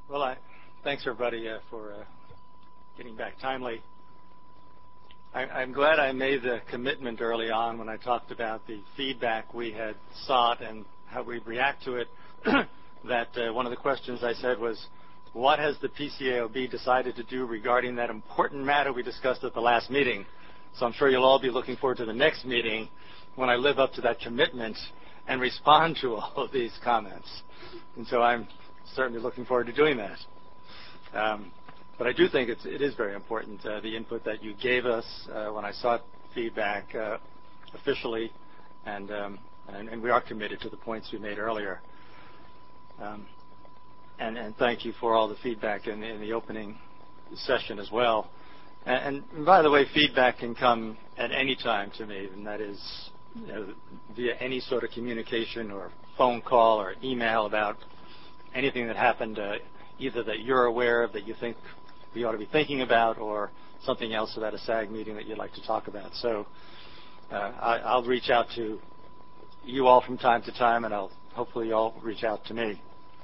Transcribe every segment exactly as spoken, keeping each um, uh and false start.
Well, I, thanks everybody uh, for uh, getting back timely. I, I'm glad I made the commitment early on when I talked about the feedback we had sought and how we'd react to it, that uh, one of the questions I said was, what has the P C A O B decided to do regarding that important matter we discussed at the last meeting? So I'm sure you'll all be looking forward to the next meeting when I live up to that commitment and respond to all of these comments. And so I'm certainly looking forward to doing that. Um, but I do think it's, it is very important, uh, the input that you gave us uh, when I sought feedback uh, officially, and, um, and, and we are committed to the points we made earlier. Um, and, and thank you for all the feedback in, in the opening session as well. And, and by the way, feedback can come at any time to me, and that is you know, via any sort of communication or phone call or email about anything that happened, uh, either that you're aware of that you think we ought to be thinking about, or something else about a SAG meeting that you'd like to talk about. So uh, I, I'll reach out to you all from time to time, and I'll hopefully you all reach out to me.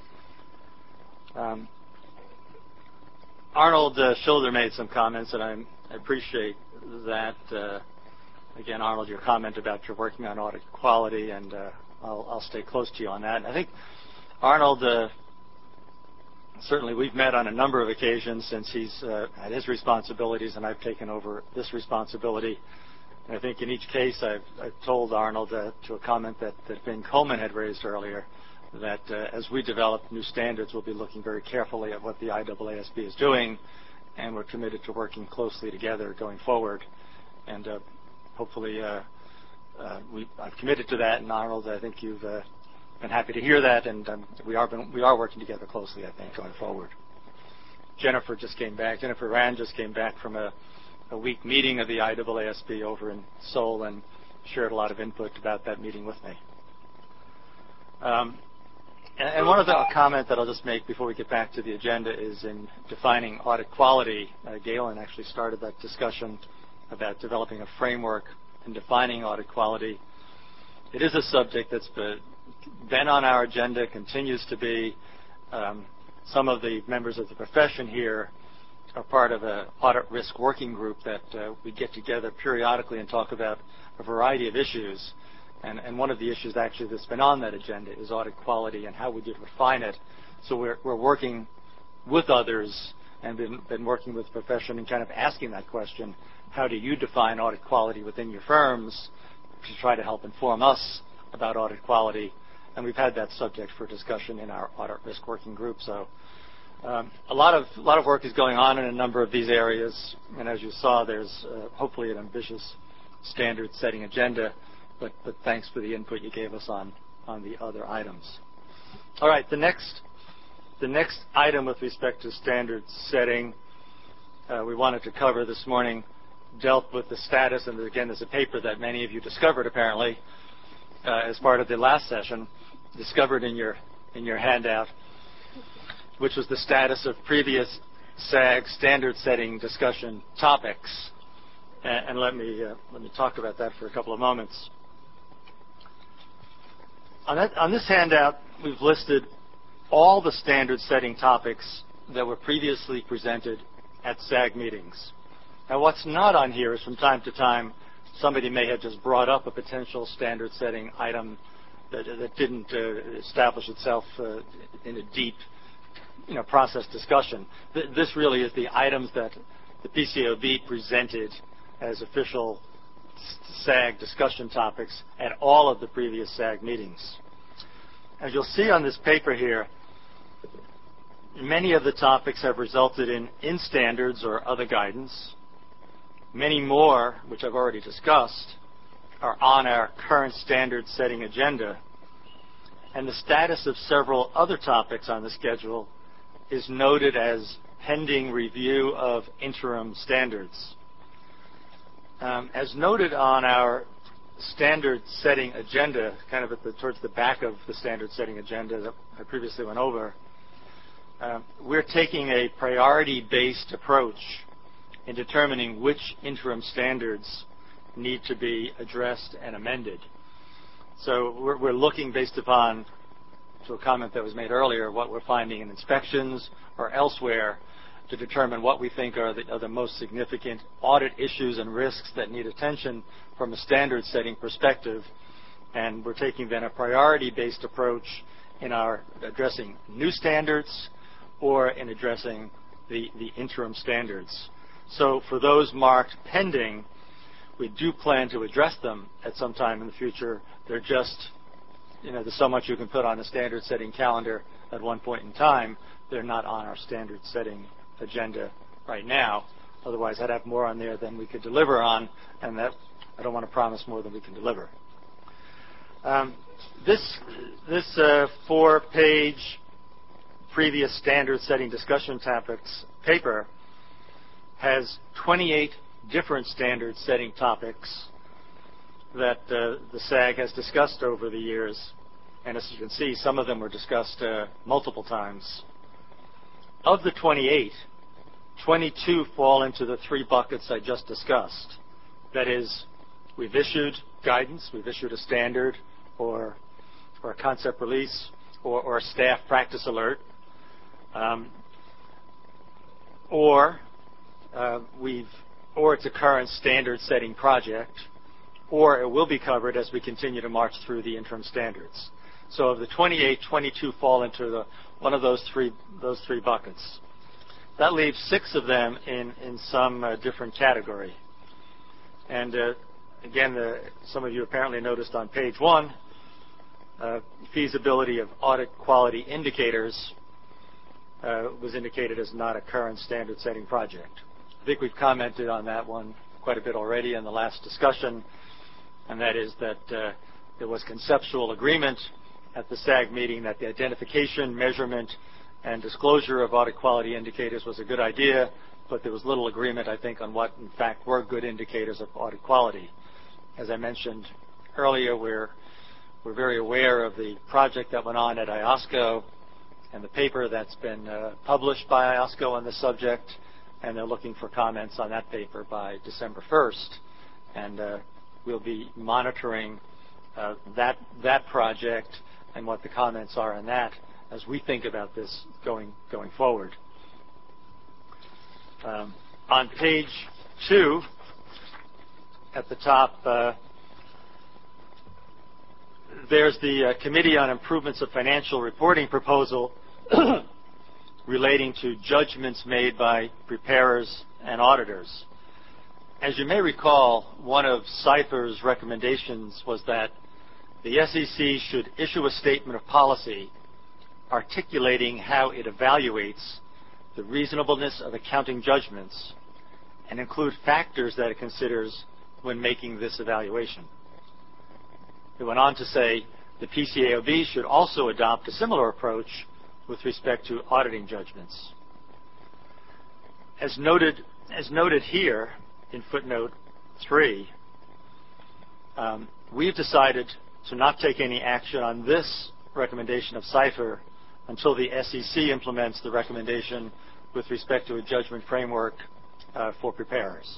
Um, Arnold uh, Schilder made some comments, and I, I appreciate that. Uh, again, Arnold, your comment about your working on audit quality, and uh, I'll, I'll stay close to you on that. And I think Arnold, uh, certainly we've met on a number of occasions since he's uh, had his responsibilities and I've taken over this responsibility. And I think in each case I've, I've told Arnold uh, to a comment that, that Ben Coleman had raised earlier, that uh, as we develop new standards, we'll be looking very carefully at what the I A A S B is doing, and we're committed to working closely together going forward. And uh, hopefully uh, uh, we, I've committed to that, and Arnold, I think you've uh, been happy to hear that, and um, we are been, we are working together closely, I think, going forward. Jennifer just came back. Jennifer Rand just came back from a, a week meeting of the I A A S B over in Seoul and shared a lot of input about that meeting with me. Um, and, and one other comment that I'll just make before we get back to the agenda is in defining audit quality. Uh, Galen actually started that discussion about developing a framework and defining audit quality. It is a subject that's been been on our agenda, continues to be. Um, some of the members of the profession here are part of an audit risk working group that uh, we get together periodically and talk about a variety of issues. And, and one of the issues actually that's been on that agenda is audit quality and how we would refine it. So we're, we're working with others and been, been working with the profession and kind of asking that question, how do you define audit quality within your firms, to try to help inform us about audit quality. And we've had that subject for discussion in our audit risk working group. So um, a lot of a lot of work is going on in a number of these areas. And as you saw, there's uh, hopefully an ambitious standard-setting agenda. But, but thanks for the input you gave us on on the other items. All right, the next the next item with respect to standard setting uh, we wanted to cover this morning dealt with the status, and again, there's a paper that many of you discovered apparently uh, as part of the last session, discovered in your in your handout, which was the status of previous SAG standard-setting discussion topics. And, and let me uh, let me talk about that for a couple of moments. On, that, on this handout, we've listed all the standard-setting topics that were previously presented at SAG meetings. Now, what's not on here is from time to time, somebody may have just brought up a potential standard-setting item that, that didn't uh, establish itself uh, in a deep, you know, process discussion. Th this really is the items that the P C A O B presented as official SAG discussion topics at all of the previous SAG meetings. As you'll see on this paper here, many of the topics have resulted in in standards or other guidance. Many more, which I've already discussed, are on our current standard setting agenda. And the status of several other topics on the schedule is noted as pending review of interim standards. Um, as noted on our standard setting agenda, kind of at the, towards the back of the standard setting agenda that I previously went over, uh, we're taking a priority-based approach in determining which interim standards need to be addressed and amended. So we're, we're looking based upon to a comment that was made earlier, what we're finding in inspections or elsewhere to determine what we think are the, are the most significant audit issues and risks that need attention from a standard setting perspective. And we're taking then a priority-based approach in our addressing new standards or in addressing the, the interim standards. So for those marked pending, we do plan to address them at some time in the future. They're just, you know, there's so much you can put on a standard setting calendar at one point in time. They're not on our standard setting agenda right now. Otherwise, I'd have more on there than we could deliver on, and that I don't want to promise more than we can deliver. Um, this this uh, four-page previous standard setting discussion topics paper has twenty-eight different standard setting topics that uh, the S A G has discussed over the years. And as you can see, some of them were discussed uh, multiple times. Of the twenty-eight, twenty-two fall into the three buckets I just discussed. That is, we've issued guidance, we've issued a standard or, or a concept release or, or a staff practice alert, um, or uh, we've or it's a current standard setting project, or it will be covered as we continue to march through the interim standards. So of the twenty-eight, twenty-two fall into the, one of those three, those three buckets. That leaves six of them in, in some uh, different category. And uh, again, the, some of you apparently noticed on page one, uh, feasibility of audit quality indicators uh, was indicated as not a current standard setting project. I think we've commented on that one quite a bit already in the last discussion, and that is that uh, there was conceptual agreement at the S A G meeting that the identification, measurement, and disclosure of audit quality indicators was a good idea, but there was little agreement, I think, on what, in fact, were good indicators of audit quality. As I mentioned earlier, we're, we're very aware of the project that went on at I O S C O and the paper that's been uh, published by I O S C O on the subject, and they're looking for comments on that paper by December first. And uh, we'll be monitoring uh, that, that project and what the comments are on that as we think about this going, going forward. Um, on page two, at the top, uh, there's the uh, Committee on Improvements of Financial Reporting proposal relating to judgments made by preparers and auditors. As you may recall, one of CIFR's recommendations was that the S E C should issue a statement of policy articulating how it evaluates the reasonableness of accounting judgments and include factors that it considers when making this evaluation. It went on to say the P C A O B should also adopt a similar approach with respect to auditing judgments. As noted, as noted here in footnote three, um, we've decided to not take any action on this recommendation of CIFR until the S E C implements the recommendation with respect to a judgment framework uh, for preparers.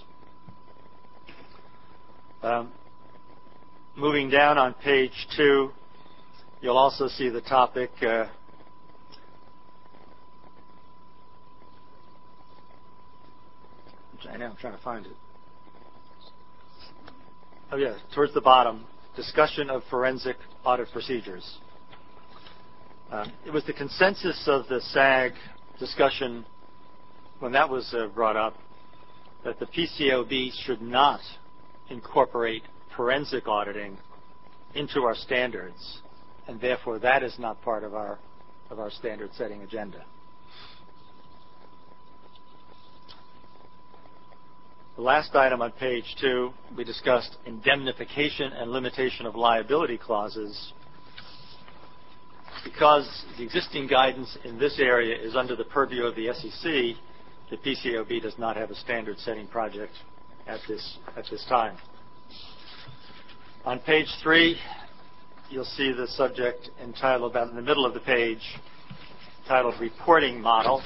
Um, moving down on page two, you'll also see the topic uh, I know, I'm trying to find it. Oh yeah, towards the bottom, discussion of forensic audit procedures. Uh, it was the consensus of the S A G discussion when that was uh, brought up that the P C A O B should not incorporate forensic auditing into our standards, and therefore that is not part of our of our standard setting agenda. The last item on page two, we discussed indemnification and limitation of liability clauses. Because the existing guidance in this area is under the purview of the S E C, the P C A O B does not have a standard setting project at this, at this time. On page three, you'll see the subject entitled, about in the middle of the page, titled Reporting Model.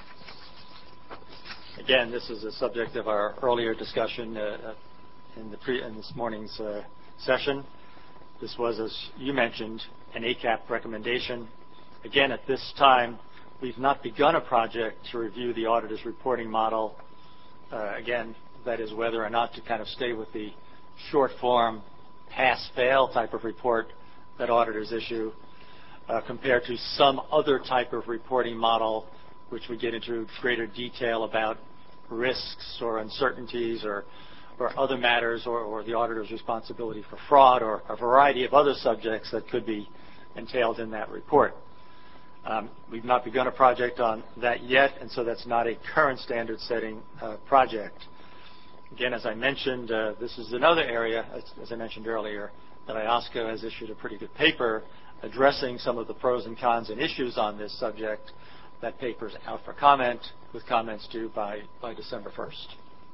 Again, this is a subject of our earlier discussion uh, in, the pre, in this morning's uh, session. This was, as you mentioned, an A C A P recommendation. Again, at this time, we've not begun a project to review the auditor's reporting model. Uh, again, that is whether or not to kind of stay with the short form, pass-fail type of report that auditors issue, uh, compared to some other type of reporting model, which we get into greater detail about risks or uncertainties or, or other matters, or, or the auditor's responsibility for fraud, or a variety of other subjects that could be entailed in that report. Um, we've not begun a project on that yet, and so that's not a current standard setting uh, project. Again, as I mentioned, uh, this is another area, as, as I mentioned earlier, that I O S C O has issued a pretty good paper addressing some of the pros and cons and issues on this subject. That paper is out for comment, with comments due by, by December first.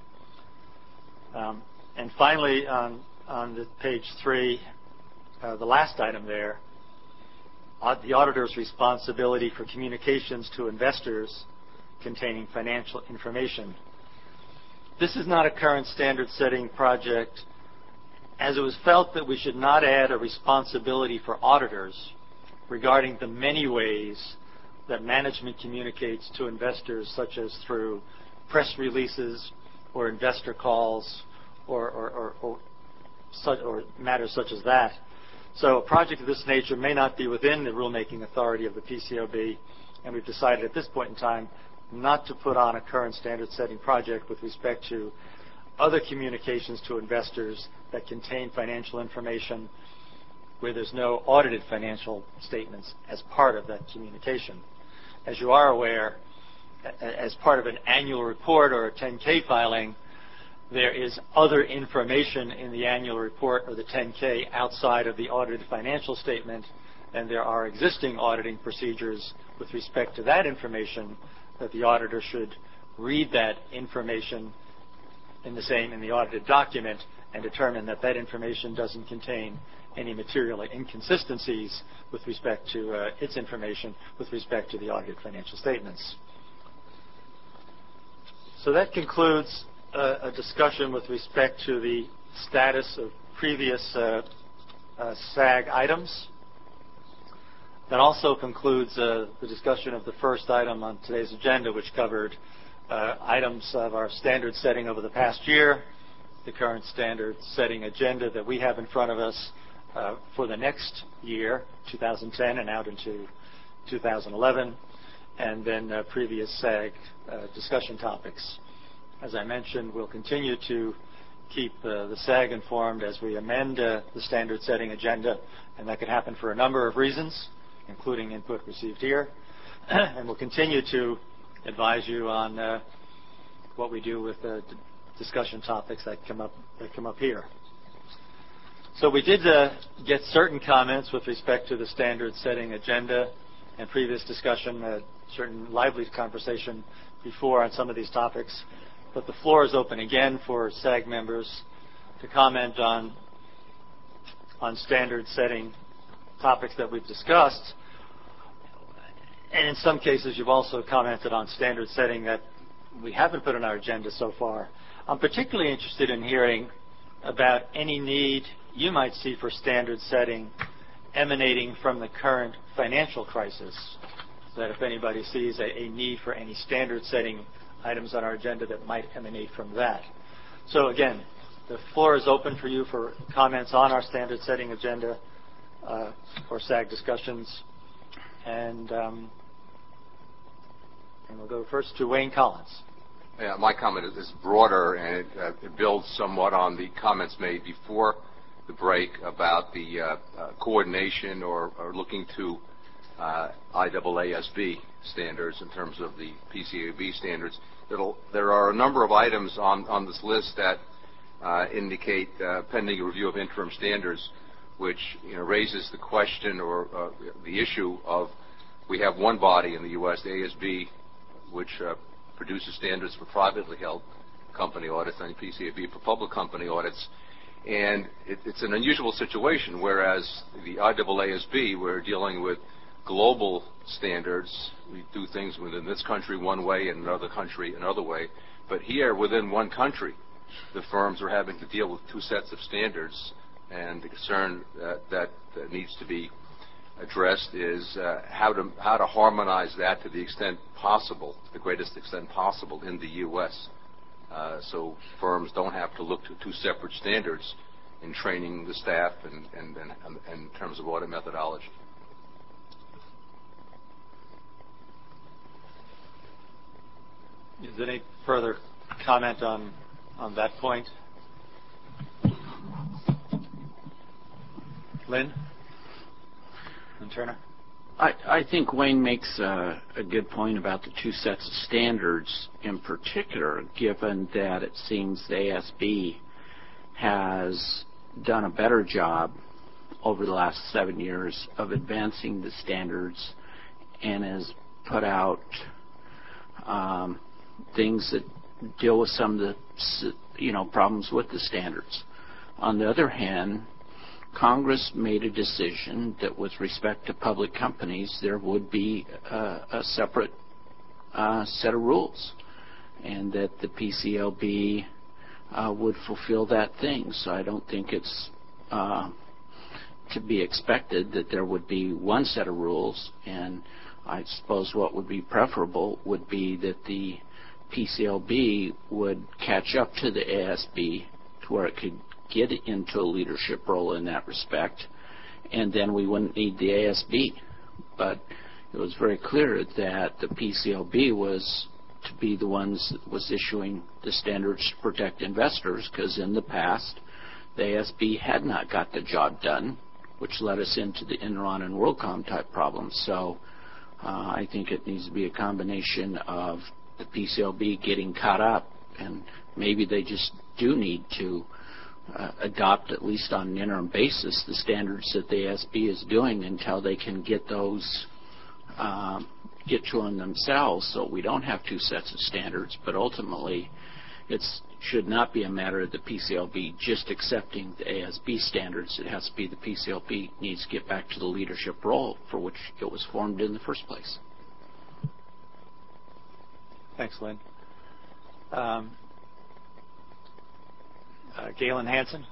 Um, and finally, on, on the page three, uh, the last item there, uh, the auditor's responsibility for communications to investors containing financial information. This is not a current standard setting project, as it was felt that we should not add a responsibility for auditors regarding the many ways that management communicates to investors, such as through press releases or investor calls or, or, or, or, such, or matters such as that. So a project of this nature may not be within the rulemaking authority of the P C A B, and we've decided at this point in time not to put on a current standard setting project with respect to other communications to investors that contain financial information where there's no audited financial statements as part of that communication. As you are aware, as part of an annual report or a ten K filing, there is other information in the annual report or the ten K outside of the audited financial statement, and there are existing auditing procedures with respect to that information that the auditor should read that information in the same in the audited document and determine that that information doesn't contain any material inconsistencies with respect to uh, its information with respect to the audited financial statements. So that concludes uh, a discussion with respect to the status of previous uh, uh, S A G items. That also concludes uh, the discussion of the first item on today's agenda, which covered uh, items of our standard setting over the past year, the current standard setting agenda that we have in front of us uh, for the next year, two thousand ten, and out into two thousand eleven, and then uh, previous S A G uh, discussion topics. As I mentioned, we'll continue to keep uh, the S A G informed as we amend uh, the standard setting agenda, and that could happen for a number of reasons, including input received here. And we'll continue to advise you on uh, what we do with the d- discussion topics that come up that come up here. So we did uh, get certain comments with respect to the standard setting agenda and previous discussion, uh, certain lively conversation before on some of these topics. But the floor is open again for S A G members to comment on on standard setting topics that we've discussed. And in some cases, you've also commented on standard setting that we haven't put on our agenda so far. I'm particularly interested in hearing about any need you might see for standard setting emanating from the current financial crisis, so that if anybody sees a, a need for any standard setting items on our agenda that might emanate from that. So again, the floor is open for you for comments on our standard setting agenda uh, or S A G discussions. And, um, and we'll go first to Wayne Collins. Yeah, my comment is, is broader, and it, uh, it builds somewhat on the comments made before the break about the uh, uh, coordination or, or looking to uh, I A A S B standards in terms of the P C A B standards. It'll, there are a number of items on, on this list that uh, indicate uh, pending review of interim standards, which you know, raises the question or uh, the issue of we have one body in the U S, the A S B, which uh, produces standards for privately held company audits, and P C A B for public company audits. And it, it's an unusual situation, whereas the I A A S B, we're dealing with global standards. We do things within this country one way and another country another way. But here, within one country, the firms are having to deal with two sets of standards, and the concern that, that, that needs to be addressed is uh, how to how to harmonize that to the extent possible, the greatest extent possible in the U S Uh, so firms don't have to look to two separate standards in training the staff and, and, and, and in terms of audit methodology. Is there any further comment on on that point? Lynn? And Turner? I, I think Wayne makes a, a good point about the two sets of standards in particular, given that it seems the A S B has done a better job over the last seven years of advancing the standards and has put out um, things that deal with some of the you know problems with the standards. On the other hand, Congress made a decision that with respect to public companies, there would be a, a separate uh, set of rules, and that the P C L B uh, would fulfill that thing. So I don't think it's uh, to be expected that there would be one set of rules, and I suppose what would be preferable would be that the P C L B would catch up to the A S B to where it could get into a leadership role in that respect, and then we wouldn't need the A S B. But it was very clear that the P C L B was to be the ones that was issuing the standards to protect investors, because in the past the A S B had not got the job done, which led us into the Enron and WorldCom type problems. So uh, I think it needs to be a combination of the P C L B getting caught up, and maybe they just do need to Uh, adopt, at least on an interim basis, the standards that the A S B is doing until they can get those um, get to them themselves, so we don't have two sets of standards. But ultimately, it should not be a matter of the P C L B just accepting the A S B standards. It has to be the P C L B needs to get back to the leadership role for which it was formed in the first place. Thanks, Lynn. Um, Uh, Galen Hansen.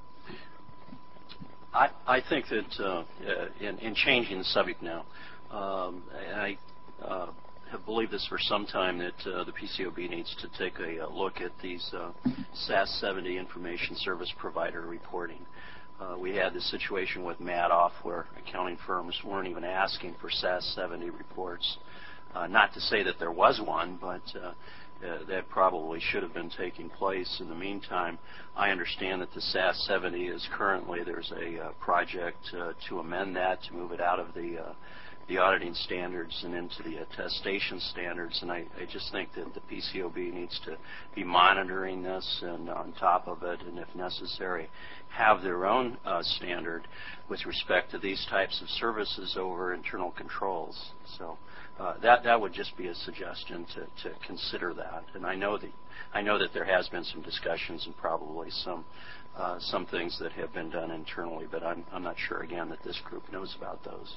I, I think that uh, in, in changing the subject now, um, and I uh, have believed this for some time, that uh, the P C O B needs to take a, a look at these uh, S A S seventy information service provider reporting. Uh, we had this situation with Madoff where accounting firms weren't even asking for S A S seventy reports. Uh, not to say that there was one, but uh, Uh, that probably should have been taking place. In the meantime, I understand that the S A S seventy is currently, there's a uh, project uh, to amend that, to move it out of the uh, the auditing standards and into the attestation standards. And I, I just think that the P C O B needs to be monitoring this and on top of it, and if necessary, have their own uh, standard with respect to these types of services over internal controls. So. Uh, that that would just be a suggestion to, to consider that, and I know that I know that there has been some discussions and probably some uh, some things that have been done internally, but I'm I'm not sure again that this group knows about those.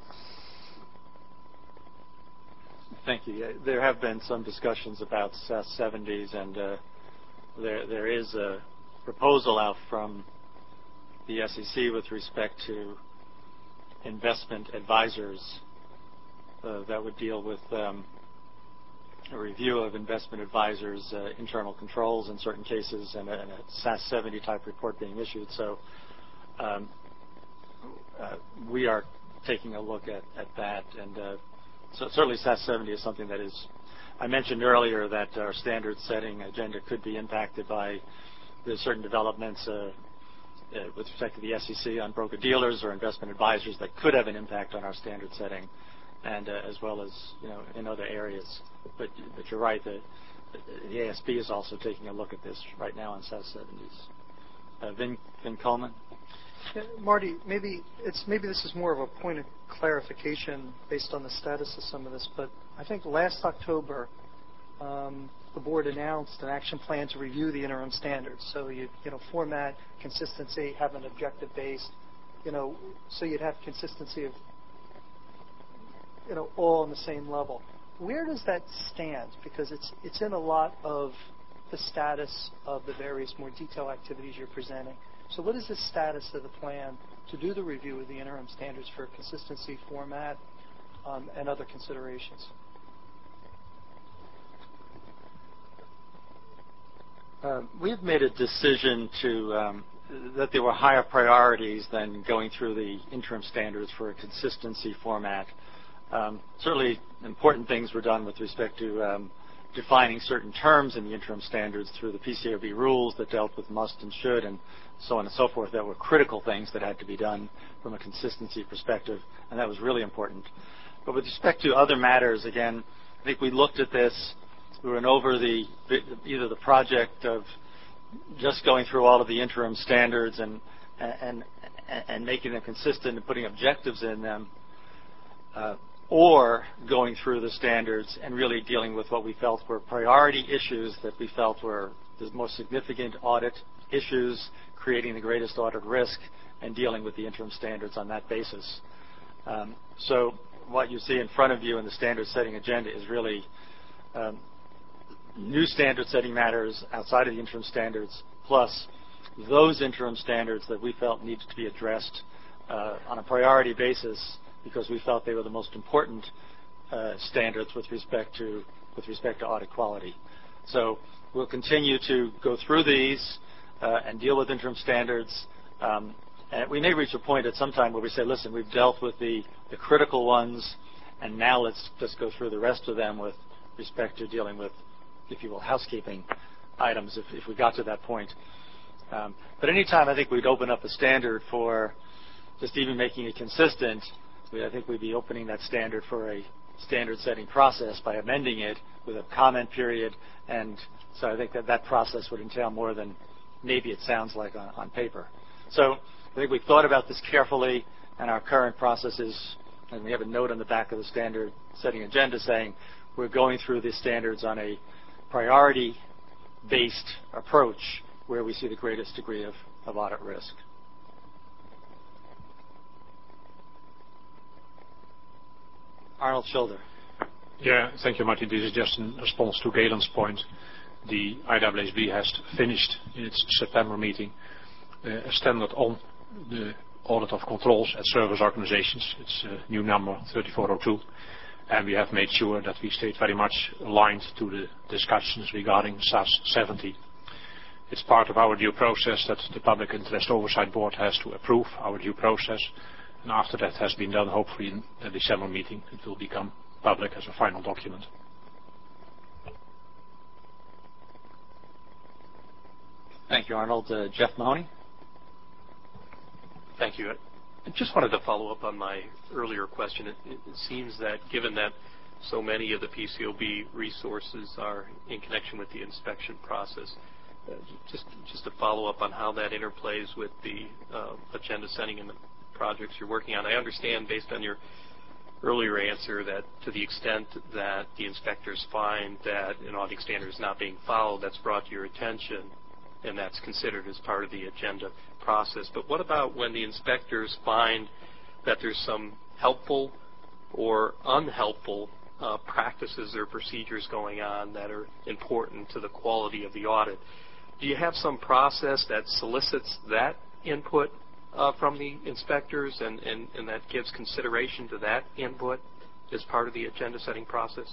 Thank you. There have been some discussions about S A S seventies, and uh, there there is a proposal out from the S E C with respect to investment advisors. Uh, that would deal with um, a review of investment advisors' uh, internal controls in certain cases, and a, and a S A S seventy type report being issued. So um, uh, we are taking a look at, at that, and uh, so certainly S A S seventy is something that is. I mentioned earlier that our standard setting agenda could be impacted by the certain developments uh, uh, with respect to the S E C on broker dealers or investment advisors that could have an impact on our standard setting, and uh, as well as, you know, in other areas. But but you're right, the, the A S B is also taking a look at this right now on S A S seventies. Uh, Vin, Vin Coleman? Yeah, Marty, maybe it's maybe this is more of a point of clarification based on the status of some of this, but I think last October um, the board announced an action plan to review the interim standards. So you you know format, consistency, have an objective based, you know, so you'd have consistency of you know, all on the same level. Where does that stand? Because it's it's in a lot of the status of the various more detailed activities you're presenting. So what is the status of the plan to do the review of the interim standards for consistency, format, um, and other considerations. Uh, we've made a decision to um, that there were higher priorities than going through the interim standards for a consistency format. Um, certainly, important things were done with respect to um, defining certain terms in the interim standards through the P C A O B rules that dealt with must and should and so on and so forth. That were critical things that had to be done from a consistency perspective, and that was really important. But with respect to other matters, again, I think we looked at this. We went over the either the project of just going through all of the interim standards and and and making them consistent and putting objectives in them, uh, or going through the standards and really dealing with what we felt were priority issues that we felt were the most significant audit issues, creating the greatest audit risk, and dealing with the interim standards on that basis. Um, so what you see in front of you in the standard setting agenda is really um, new standard setting matters outside of the interim standards, plus those interim standards that we felt needed to be addressed uh, on a priority basis because we felt they were the most important uh, standards with respect to with respect to audit quality. So we'll continue to go through these uh, and deal with interim standards. Um, and we may reach a point at some time where we say, listen, we've dealt with the, the critical ones, and now let's just go through the rest of them with respect to dealing with, if you will, housekeeping items if, if we got to that point. Um, but any time I think we'd open up a standard for just even making it consistent, we, I think we'd be opening that standard for a standard setting process by amending it with a comment period. And so I think that that process would entail more than maybe it sounds like on, on paper. So I think we've thought about this carefully, and our current process is, and we have a note on the back of the standard setting agenda saying we're going through these standards on a priority-based approach where we see the greatest degree of, of audit risk. Arnold Schilder. Yeah, thank you, Martin. This is just in response to Galen's point. The I S S B has finished in its September meeting uh, a standard on the audit of controls at service organizations. It's a new number, thirty-four oh two. And we have made sure that we stayed very much aligned to the discussions regarding S A S seventy. It's part of our due process that the Public Interest Oversight Board has to approve our due process. And after that has been done, hopefully in the December meeting, it will become public as a final document. Thank you, Arnold. Uh, Jeff Mahoney. Thank you. I just wanted to follow up on my earlier question. It, it seems that given that so many of the P C O B resources are in connection with the inspection process, uh, just just to follow up on how that interplays with the uh, agenda setting and the projects you're working on. I understand based on your earlier answer that to the extent that the inspectors find that an auditing standard is not being followed, that's brought to your attention and that's considered as part of the agenda process. But what about when the inspectors find that there's some helpful or unhelpful uh, practices or procedures going on that are important to the quality of the audit? Do you have some process that solicits that input uh, from the inspectors and, and, and that gives consideration to that input as part of the agenda setting process?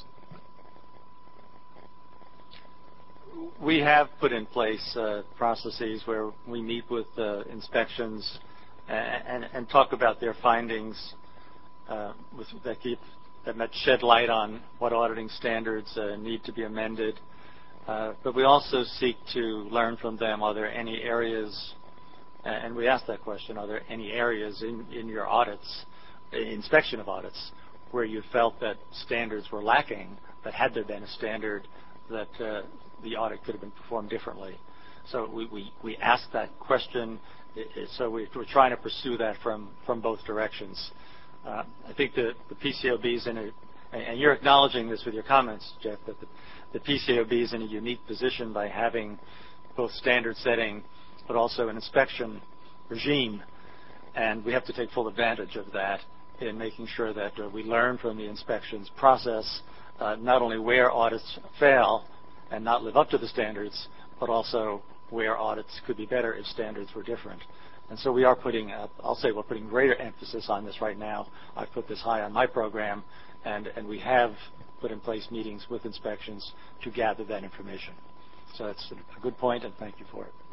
We have put in place uh, processes where we meet with uh, inspections and, and, and talk about their findings uh, with, that, keep, that might shed light on what auditing standards uh, need to be amended. Uh, but we also seek to learn from them, are there any areas, and we ask that question, are there any areas in, in your audits, inspection of audits, where you felt that standards were lacking, that had there been a standard that uh, the audit could have been performed differently. So we, we, we ask that question, so we, we're trying to pursue that from, from both directions. Uh, I think the, the P C O B is in a, and you're acknowledging this with your comments, Jeff, that the, the P C O B is in a unique position by having both standard setting but also an inspection regime. And we have to take full advantage of that in making sure that uh, we learn from the inspections process, uh, not only where audits fail and not live up to the standards, but also where audits could be better if standards were different. And so we are putting, uh, I'll say we're putting greater emphasis on this right now. I've put this high on my program, and, and we have put in place meetings with inspections to gather that information. So that's a good point, and thank you for it.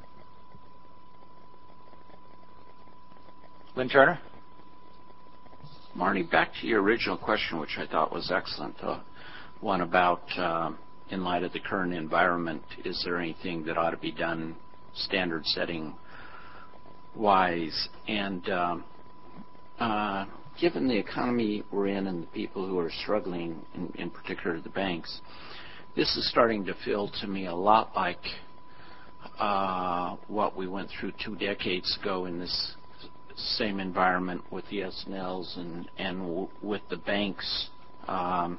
Lynn Turner? Marty, back to your original question, which I thought was excellent, the one about, uh, in light of the current environment, is there anything that ought to be done standard setting wise? And um, uh, given the economy we're in and the people who are struggling, in, in particular the banks, this is starting to feel to me a lot like uh, what we went through two decades ago in this same environment with the S N Ls and, and w- with the banks um,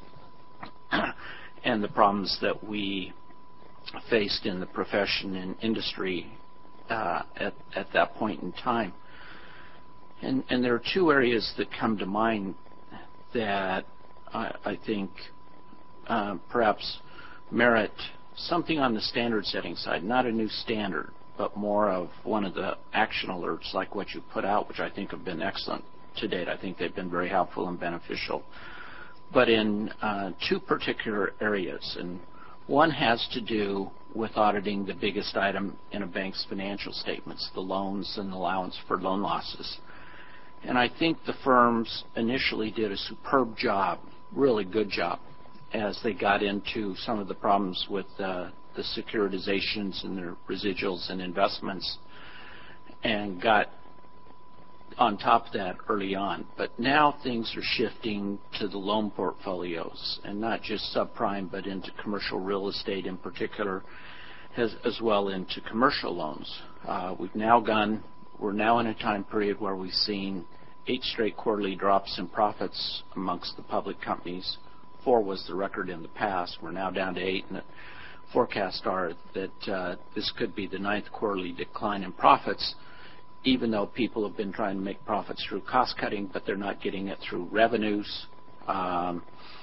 and the problems that we faced in the profession and industry uh, at, at that point in time. And, and there are two areas that come to mind that I, I think uh, perhaps merit something on the standard setting side, not a new standard, but more of one of the action alerts like what you put out, which I think have been excellent to date. I think they've been very helpful and beneficial. But in uh, two particular areas, and one has to do with auditing the biggest item in a bank's financial statements, the loans and allowance for loan losses. And I think the firms initially did a superb job, really good job, as they got into some of the problems with uh, the securitizations and their residuals and investments and got on top of that early on. But now things are shifting to the loan portfolios, and not just subprime, but into commercial real estate in particular, as, as well into commercial loans. Uh, we've now gone, we're now in a time period where we've seen eight straight quarterly drops in profits amongst the public companies. Four was the record in the past. We're now down to eight, and forecasts are that uh, this could be the ninth quarterly decline in profits, even though people have been trying to make profits through cost cutting, but they're not getting it through revenues. Um,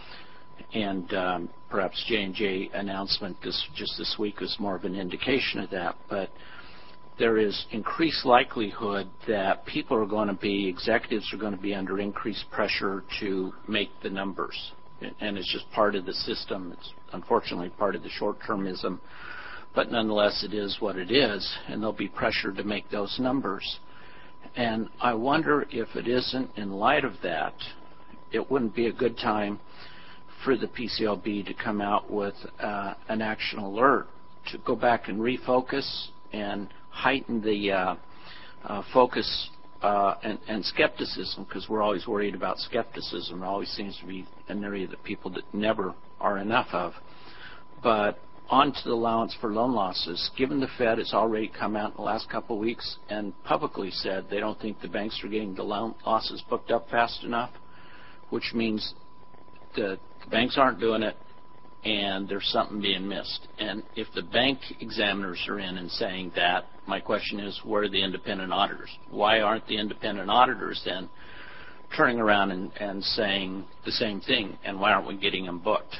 and um, perhaps J and J announcement this, just this week was more of an indication of that. But there is increased likelihood that people are going to be, executives are going to be under increased pressure to make the numbers. And it's just part of the system. It's unfortunately part of the short-termism, but nonetheless it is what it is, and there'll be pressure to make those numbers. And I wonder if it isn't, in light of that, it wouldn't be a good time for the P C L B to come out with uh, an action alert to go back and refocus and heighten the uh, uh, focus Uh, and, and skepticism, because we're always worried about skepticism. It always seems to be an area that people that never are enough of. But on to the allowance for loan losses. Given the Fed has already come out in the last couple of weeks and publicly said they don't think the banks are getting the loan losses booked up fast enough, which means the, the banks aren't doing it and there's something being missed. And if the bank examiners are in and saying that, my question is, where are the independent auditors? Why aren't the independent auditors then turning around and, and saying the same thing, and why aren't we getting them booked?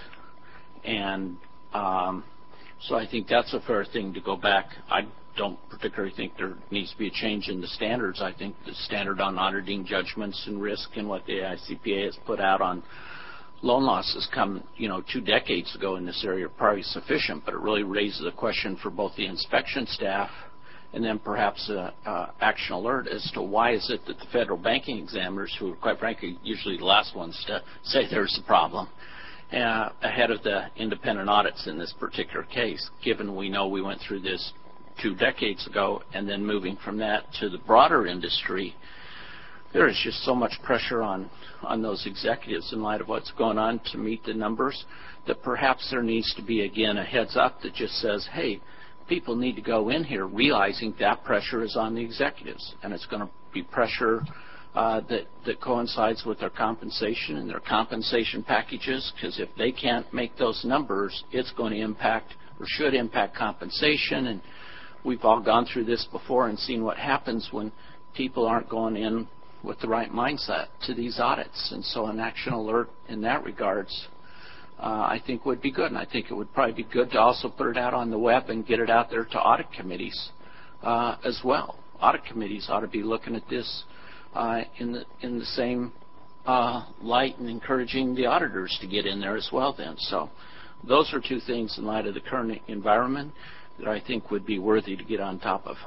And um, so I think that's a fair thing to go back. I don't particularly think there needs to be a change in the standards. I think the standard on auditing judgments and risk and what the A I C P A has put out on loan losses come, you know, two decades ago in this area are probably sufficient, but it really raises a question for both the inspection staff and then perhaps an action alert as to why is it that the federal banking examiners, who are quite frankly usually the last ones to say there's a problem, uh, ahead of the independent audits in this particular case, given we know we went through this two decades ago, and then moving from that to the broader industry, there is just so much pressure on, on those executives in light of what's going on to meet the numbers that perhaps there needs to be, again, a heads up that just says, hey, people need to go in here realizing that pressure is on the executives, and it's going to be pressure uh, that, that coincides with their compensation and their compensation packages, because if they can't make those numbers, it's going to impact or should impact compensation. And we've all gone through this before and seen what happens when people aren't going in with the right mindset to these audits. And so an action alert in that regards, uh, I think would be good. And I think it would probably be good to also put it out on the web and get it out there to audit committees uh, as well. audit committees ought to be looking at this uh, in the in the same uh, light and encouraging the auditors to get in there as well. Then, so those are two things in light of the current environment that I think would be worthy to get on top of.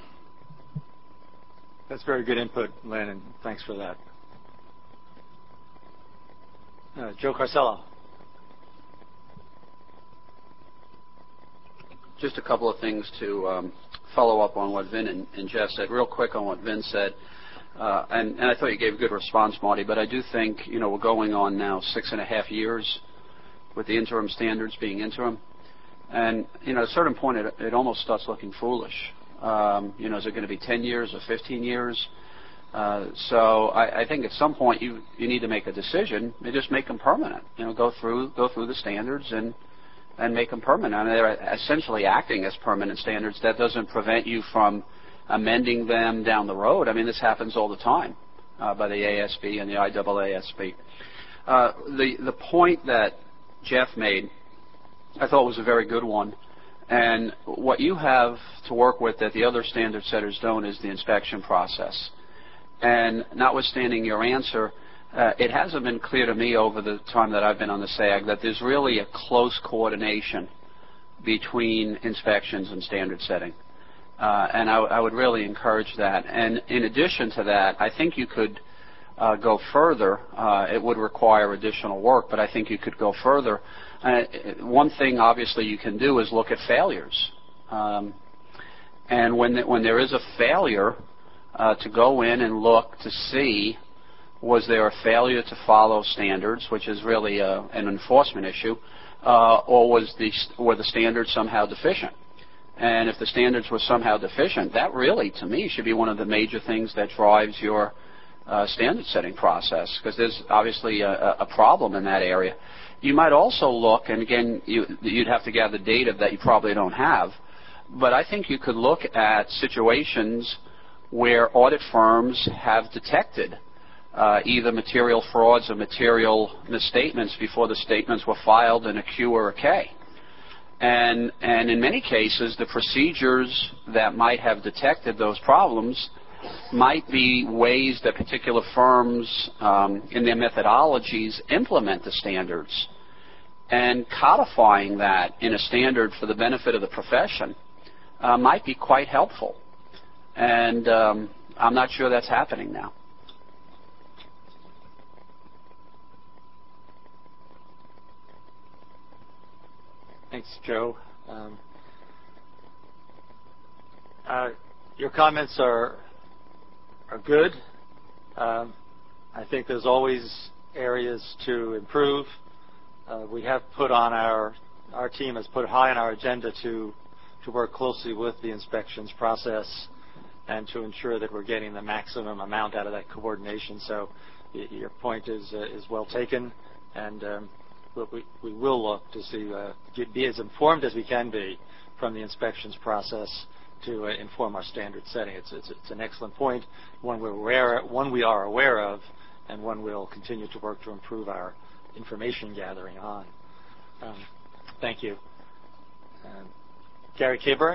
That's very good input, Lynn, and thanks for that. Uh, Joe Carcello. Just a couple of things to um, follow up on what Vin and, and Jeff said. Real quick on what Vin said, uh, and, and I thought you gave a good response, Marty, but I do think, you know, we're going on now six and a half years with the interim standards being interim. And, you know, at a certain point, it, it almost starts looking foolish. Um, you know, is it going to be ten years or fifteen years? Uh, so I, I think at some point you, you need to make a decision and just make them permanent. You know, go through go through the standards and and make them permanent. I mean, they're essentially acting as permanent standards. That doesn't prevent you from amending them down the road. I mean, this happens all the time uh, by the A S B and the I A A S B. Uh, the the point that Jeff made, I thought was a very good one. And what you have to work with that the other standard setters don't is the inspection process. And notwithstanding your answer, uh, it hasn't been clear to me over the time that I've been on the S A G that there's really a close coordination between inspections and standard setting. Uh, and I, I would really encourage that. And in addition to that, I think you could uh, go further. Uh, it would require additional work, but I think you could go further. Uh, one thing, obviously, you can do is look at failures. Um, and when, the, when there is a failure, uh, to go in and look to see, was there a failure to follow standards, which is really a, an enforcement issue, uh, or was the, were the standards somehow deficient? And if the standards were somehow deficient, that really, to me, should be one of the major things that drives your uh, standard setting process, because there's obviously a, a problem in that area. You might also look, and again, you, you'd have to gather data that you probably don't have, but I think you could look at situations where audit firms have detected uh, either material frauds or material misstatements before the statements were filed in a Q or a K. And, and in many cases, the procedures that might have detected those problems might be ways that particular firms um, in their methodologies implement the standards. And codifying that in a standard for the benefit of the profession uh, might be quite helpful. And um, I'm not sure that's happening now. Thanks, Joe. Um, uh, your comments are are good. Um, I think there's always areas to improve. Uh, we have put on our our team has put high on our agenda to to work closely with the inspections process and to ensure that we're getting the maximum amount out of that coordination. So your point is uh, is well taken, and um, we we will look to see uh, get, be as informed as we can be from the inspections process to uh, inform our standard setting. It's, it's it's an excellent point, one we're aware one we are aware of, and one we'll continue to work to improve our information gathering on. Um, thank you, um, Gary Kabarek.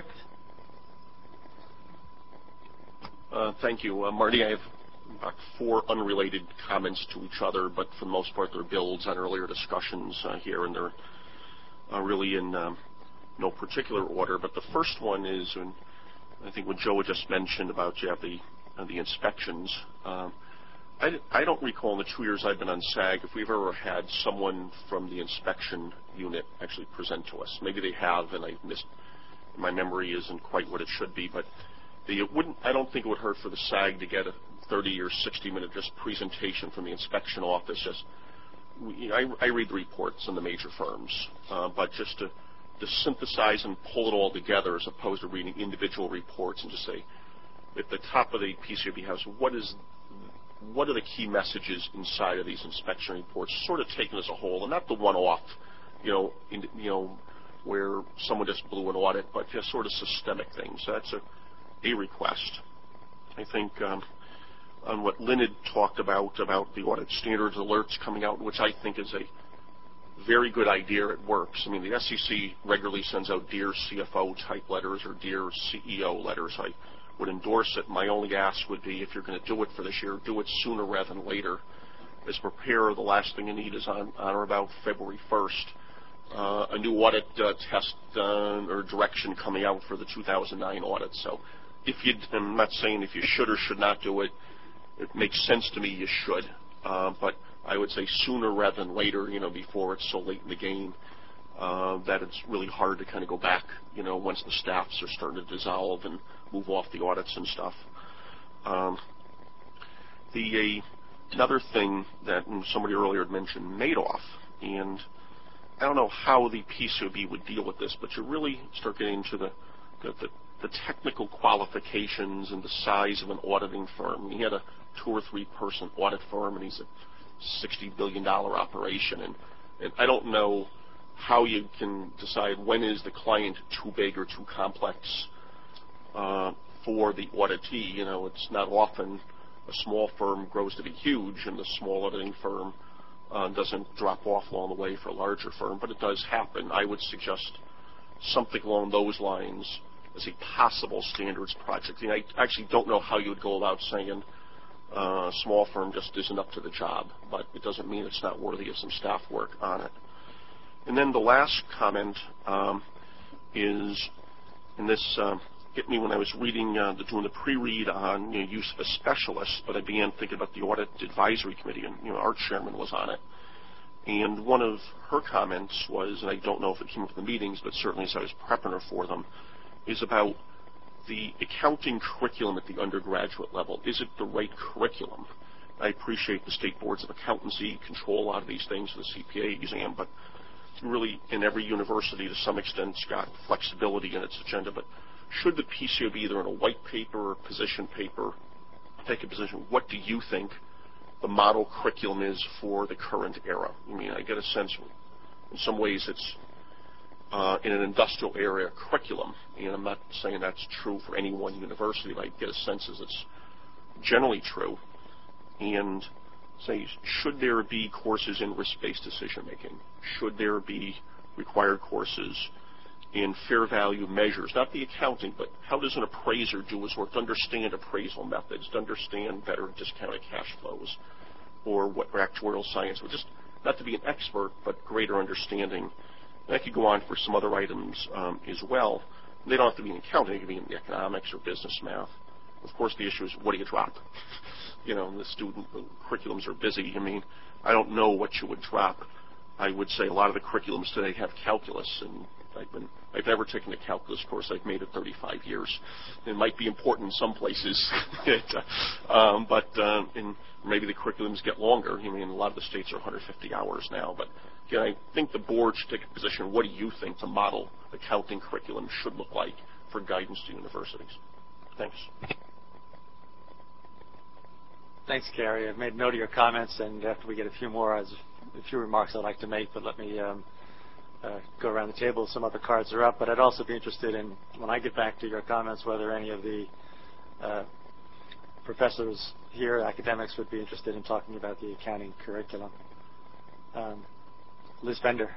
Uh, thank you. Uh, Marty, I have about four unrelated comments to each other, but for the most part they're builds on earlier discussions uh, here, and they're uh, really in um, no particular order. But the first one is, when, I think what Joe had just mentioned about Jeff, the, uh, the inspections. Um, I, I don't recall in the two years I've been on S A G if we've ever had someone from the inspection unit actually present to us. Maybe they have, and I missed. My memory isn't quite what it should be, but the, it wouldn't. I don't think it would hurt for the S A G to get a thirty or sixty minute just presentation from the inspection office. Just we, I, I read the reports in the major firms, uh, but just to, to synthesize and pull it all together as opposed to reading individual reports and just say, at the top of the P C O B house, what is what are the key messages inside of these inspection reports, sort of taken as a whole, and not the one-off, you know, in, you know, where someone just blew an audit, but just sort of systemic things. So that's a, a request. I think um, on what Lynn had talked about, about the audit standards alerts coming out, which I think is a very good idea. It works. I mean, the S E C regularly sends out Dear C F O type letters or Dear C E O letters. I would endorse it. My only ask would be, if you're going to do it for this year, do it sooner rather than later. As preparer, the last thing you need is on, on or about February first, uh, a new audit uh, test uh, or direction coming out for the two thousand nine audit. So if you, I'm not saying if you should or should not do it, it makes sense to me you should. Uh, but I would say sooner rather than later, you know, before it's so late in the game, uh, that it's really hard to kind of go back, you know, once the staffs are starting to dissolve and move off the audits and stuff. Um, the uh, another thing that somebody earlier had mentioned, Madoff, and I don't know how the P C O B would deal with this, but you really start getting into the the, the the technical qualifications and the size of an auditing firm. He had a two or three person audit firm, and he's a sixty billion dollars operation, and, and I don't know how you can decide when is the client too big or too complex uh, for the auditee. You know, it's not often a small firm grows to be huge, and the small auditing firm uh, doesn't drop off along the way for a larger firm, but it does happen. I would suggest something along those lines as a possible standards project. And I actually don't know how you would go about saying uh, a small firm just isn't up to the job, but it doesn't mean it's not worthy of some staff work on it. And then the last comment um, is, and this uh, hit me when I was reading, uh, the, doing the pre-read on you know, use of a specialist, but I began thinking about the Audit Advisory Committee, and you know, our chairman was on it. And one of her comments was, and I don't know if it came up in the meetings, but certainly as I was prepping her for them, is about the accounting curriculum at the undergraduate level. Is it the right curriculum? I appreciate the state boards of accountancy control a lot of these things, the C P A exam, but really in every university to some extent it's got flexibility in its agenda. But should the P C O B, either in a white paper or position paper, take a position? What do you think the model curriculum is for the current era? I mean, I get a sense in some ways it's uh, in an industrial area curriculum, and I'm not saying that's true for any one university, but I get a sense as it's generally true. And say, should there be courses in risk-based decision-making? Should there be required courses in fair value measures? Not the accounting, but how does an appraiser do his work? To understand appraisal methods, to understand better discounted cash flows, or what or actuarial science, or just not to be an expert, but greater understanding. And I could go on for some other items um, as well. They don't have to be in accounting, they could be in economics or business math. Of course, the issue is, what do you drop? You know, the student the curriculums are busy. I mean, I don't know what you would drop. I would say a lot of the curriculums today have calculus, and I've been I've never taken a calculus course. I've made it thirty-five years. It might be important in some places, um, but uh, in maybe the curriculums get longer. I mean, a lot of the states are one hundred fifty hours now. But again, I think the board should take a position. What do you think the model accounting curriculum should look like for guidance to universities? Thanks. Thanks, Gary. I've made note of your comments, and after we get a few more, I have a few remarks I'd like to make, but let me um, uh, go around the table. Some other cards are up, but I'd also be interested in, when I get back to your comments, whether any of the uh, professors here, academics, would be interested in talking about the accounting curriculum. Um, Liz Bender.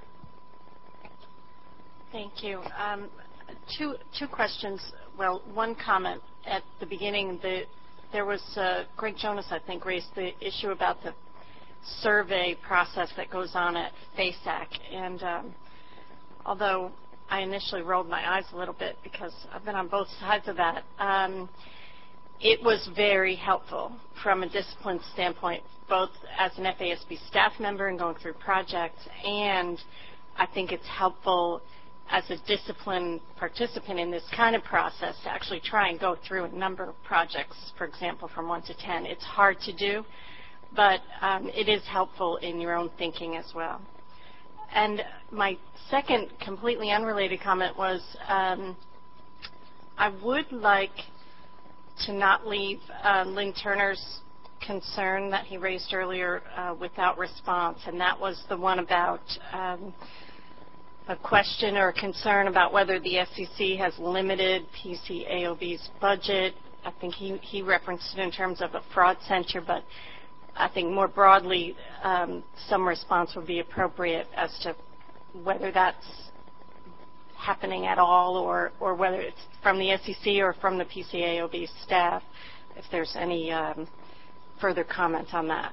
Thank you. Um, two, two questions. Well, one comment at the beginning. The There was, uh, Greg Jonas, I think, raised the issue about the survey process that goes on at FASAC. And um, although I initially rolled my eyes a little bit because I've been on both sides of that, um, it was very helpful from a discipline standpoint, both as an F A S B staff member and going through projects, and I think it's helpful as a discipline participant in this kind of process to actually try and go through a number of projects, for example, from one to ten. It's hard to do, but um, it is helpful in your own thinking as well. And my second completely unrelated comment was um, I would like to not leave uh, Lynn Turner's concern that he raised earlier uh, without response, and that was the one about um, a question or a concern about whether the S E C has limited P C A O B's budget. I think he, he referenced it in terms of a fraud center, but I think more broadly um, some response would be appropriate as to whether that's happening at all, or, or whether it's from the S E C or from the P C A O B staff, if there's any um, further comments on that.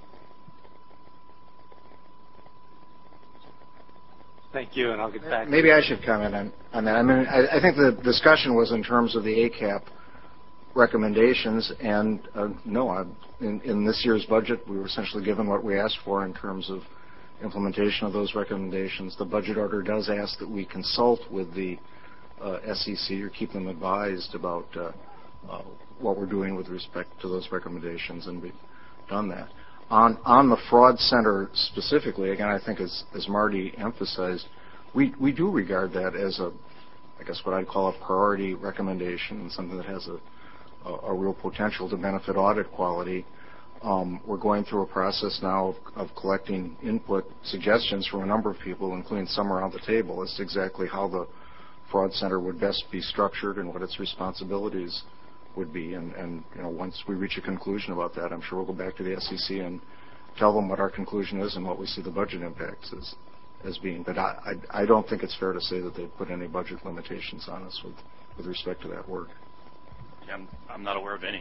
Thank you, and I'll get back. Maybe I should comment on, on that. I mean, I, I think the discussion was in terms of the A C A P recommendations, and uh, no, I, in, in this year's budget, we were essentially given what we asked for in terms of implementation of those recommendations. The budget order does ask that we consult with the uh, S E C or keep them advised about uh, uh, what we're doing with respect to those recommendations, and we've done that. On, on the fraud center specifically, again, I think as, as Marty emphasized, we, we do regard that as a, I guess what I'd call a priority recommendation and something that has a, a, a real potential to benefit audit quality. Um, we're going through a process now of, of collecting input suggestions from a number of people, including some around the table, as to exactly how the fraud center would best be structured and what its responsibilities would be. And, and you know, once we reach a conclusion about that, I'm sure we'll go back to the S E C and tell them what our conclusion is and what we see the budget impacts as, as being. But I, I, I don't think it's fair to say that they've put any budget limitations on us with, with respect to that work. Yeah, I'm, I'm not aware of any.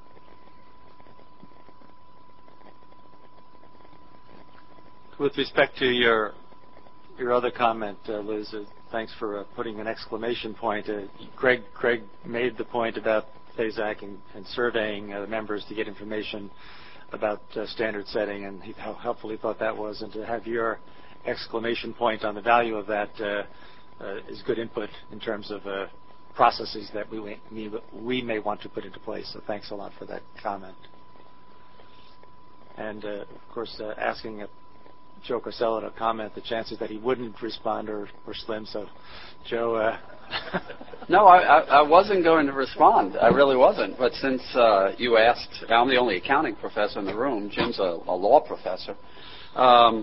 With respect to your your other comment, uh, Liz, uh, thanks for uh, putting an exclamation point. Uh, Greg, Greg made the point about FASAC and, and surveying uh, the members to get information about uh, standard setting, and he, how helpful he thought that was. And to have your exclamation point on the value of that uh, uh, is good input in terms of uh, processes that we, we, we may want to put into place. So thanks a lot for that comment. And, uh, of course, uh, asking a Joe Corsello to comment, the chances that he wouldn't respond are, are slim. So, Joe. Uh no, I, I, I wasn't going to respond. I really wasn't. But since uh, you asked, I'm the only accounting professor in the room. Jim's a, a law professor. Um,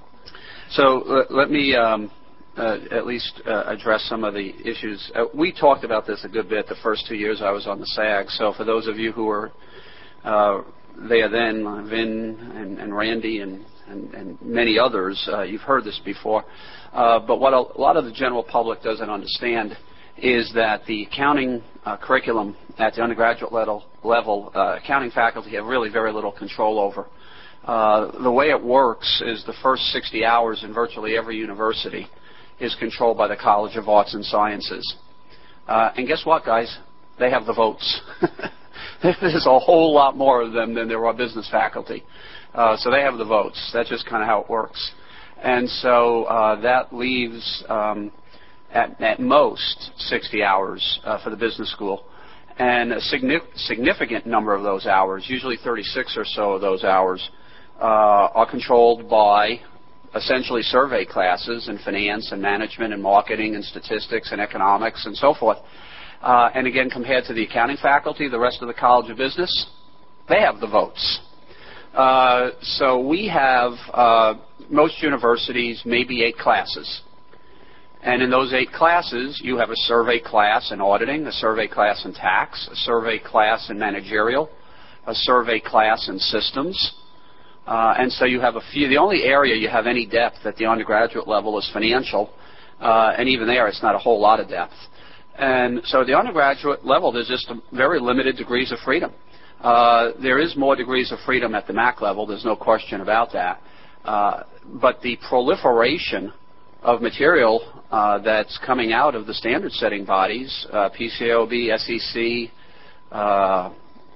so let, let me um, uh, at least uh, address some of the issues. Uh, we talked about this a good bit the first two years I was on the S A G. So for those of you who were uh, there then, uh, Vin and, and Randy and And, and many others, uh, you've heard this before. Uh, but what a, a lot of the general public doesn't understand is that the accounting uh, curriculum at the undergraduate level, level uh, accounting faculty have really very little control over. Uh, the way it works is the first sixty hours in virtually every university is controlled by the College of Arts and Sciences. Uh, and guess what, guys? They have the votes. There's a whole lot more of them than there are business faculty. Uh, so they have the votes. That's just kind of how it works. And so uh, that leaves um, at, at most sixty hours uh, for the business school. And a signi- significant number of those hours, usually thirty-six or so of those hours, uh, are controlled by essentially survey classes in finance and management and marketing and statistics and economics and so forth. Uh, and again, compared to the accounting faculty, the rest of the College of Business, they have the votes. Uh, so we have, uh, most universities, maybe eight classes. And in those eight classes, you have a survey class in auditing, a survey class in tax, a survey class in managerial, a survey class in systems. Uh, and so you have a few. The only area you have any depth at the undergraduate level is financial. Uh, and even there, it's not a whole lot of depth. And so at the undergraduate level, there's just a very limited degrees of freedom. Uh, there is more degrees of freedom at the M A C level. There's no question about that. Uh, but the proliferation of material uh, that's coming out of the standard-setting bodies, uh, P C A O B, S E C, uh,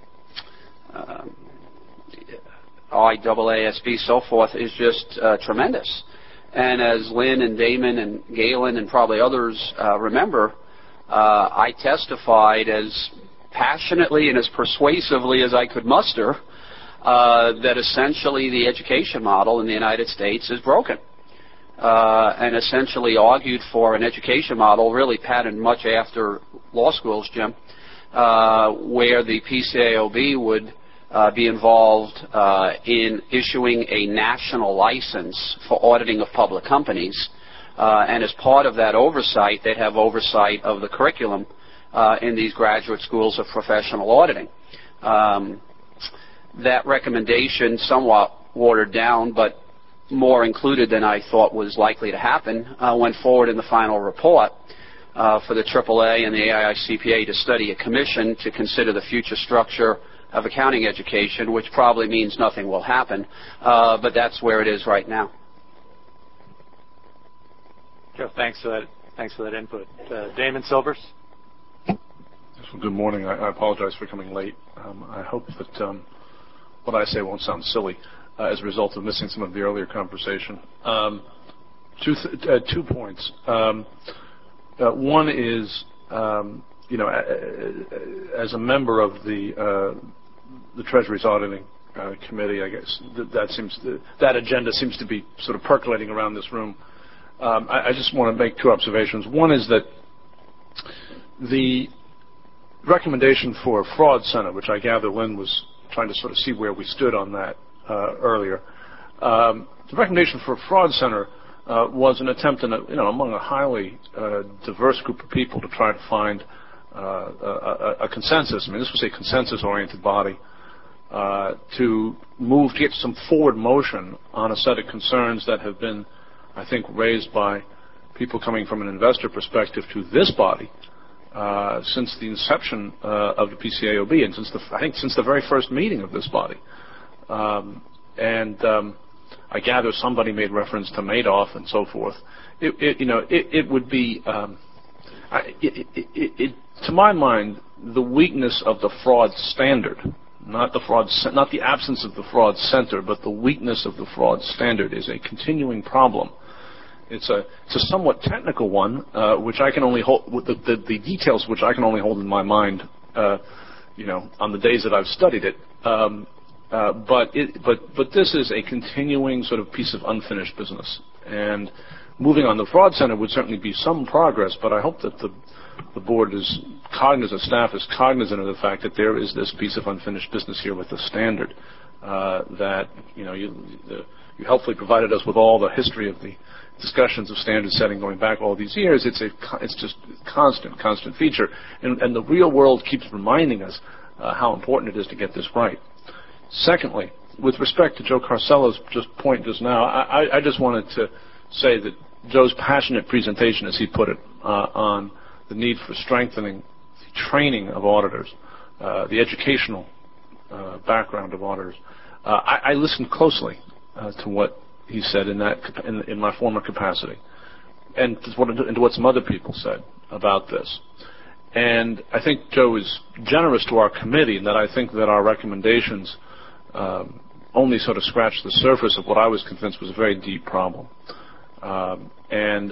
uh, I A A S B, so forth, is just uh, tremendous. And as Lynn and Damon and Galen and probably others uh, remember, uh, I testified as passionately and as persuasively as I could muster uh, that essentially the education model in the United States is broken. Uh, and essentially argued for an education model really patterned much after law schools, Jim, uh, where the P C A O B would uh, be involved uh, in issuing a national license for auditing of public companies. Uh, and as part of that oversight, they'd have oversight of the curriculum uh, in these graduate schools of professional auditing. Um, that recommendation, somewhat watered down, but more included than I thought was likely to happen, uh, went forward in the final report uh, for the triple A and the A I C P A to study a commission to consider the future structure of accounting education, which probably means nothing will happen, uh, but that's where it is right now. Joe, thanks for that. Thanks for that input. Uh, Damon Silvers. Well, good morning. I, I apologize for coming late. Um, I hope that um, what I say won't sound silly uh, as a result of missing some of the earlier conversation. Um, two, th- uh, two points. Um, uh, one is, um, you know, as a member of the uh, the Treasury's auditing uh, committee, I guess that, that seems to, that agenda seems to be sort of percolating around this room. Um, I, I just want to make two observations. One is that the recommendation for a fraud center, which I gather Lynn was trying to sort of see where we stood on that uh, earlier. Um, the recommendation for a fraud center uh, was an attempt, in a, you know, among a highly uh, diverse group of people to try to find uh, a, a, a consensus. I mean, this was a consensus-oriented body uh, to move, to get some forward motion on a set of concerns that have been, I think, raised by people coming from an investor perspective to this body uh, since the inception uh, of the P C A O B, and since the, I think since the very first meeting of this body. Um, and um, I gather somebody made reference to Madoff and so forth. It, it, you know, it, it would be, um, I, it, it, it, it, to my mind, the weakness of the fraud standard, not the fraud, not the absence of the fraud center, but the weakness of the fraud standard is a continuing problem. It's a, it's a somewhat technical one, uh, which I can only hold, the, the, the details which I can only hold in my mind, uh, you know, on the days that I've studied it. Um, uh, but, it but, but this is a continuing sort of piece of unfinished business. And moving on the fraud center would certainly be some progress, but I hope that the, the board is cognizant, staff is cognizant of the fact that there is this piece of unfinished business here with the standard, uh, that, you know, you, the, you helpfully provided us with all the history of the discussions of standard setting going back all these years. It's a, it's just a constant, constant feature. And, and the real world keeps reminding us uh, how important it is to get this right. Secondly, with respect to Joe Carcello's just point just now, I, I just wanted to say that Joe's passionate presentation, as he put it, uh, on the need for strengthening the training of auditors, uh, the educational uh, background of auditors, uh, I, I listened closely uh, to what he said in that in, in my former capacity, and to, what, and to what some other people said about this. And I think Joe is generous to our committee in that I think that our recommendations um, only sort of scratch the surface of what I was convinced was a very deep problem. Um, and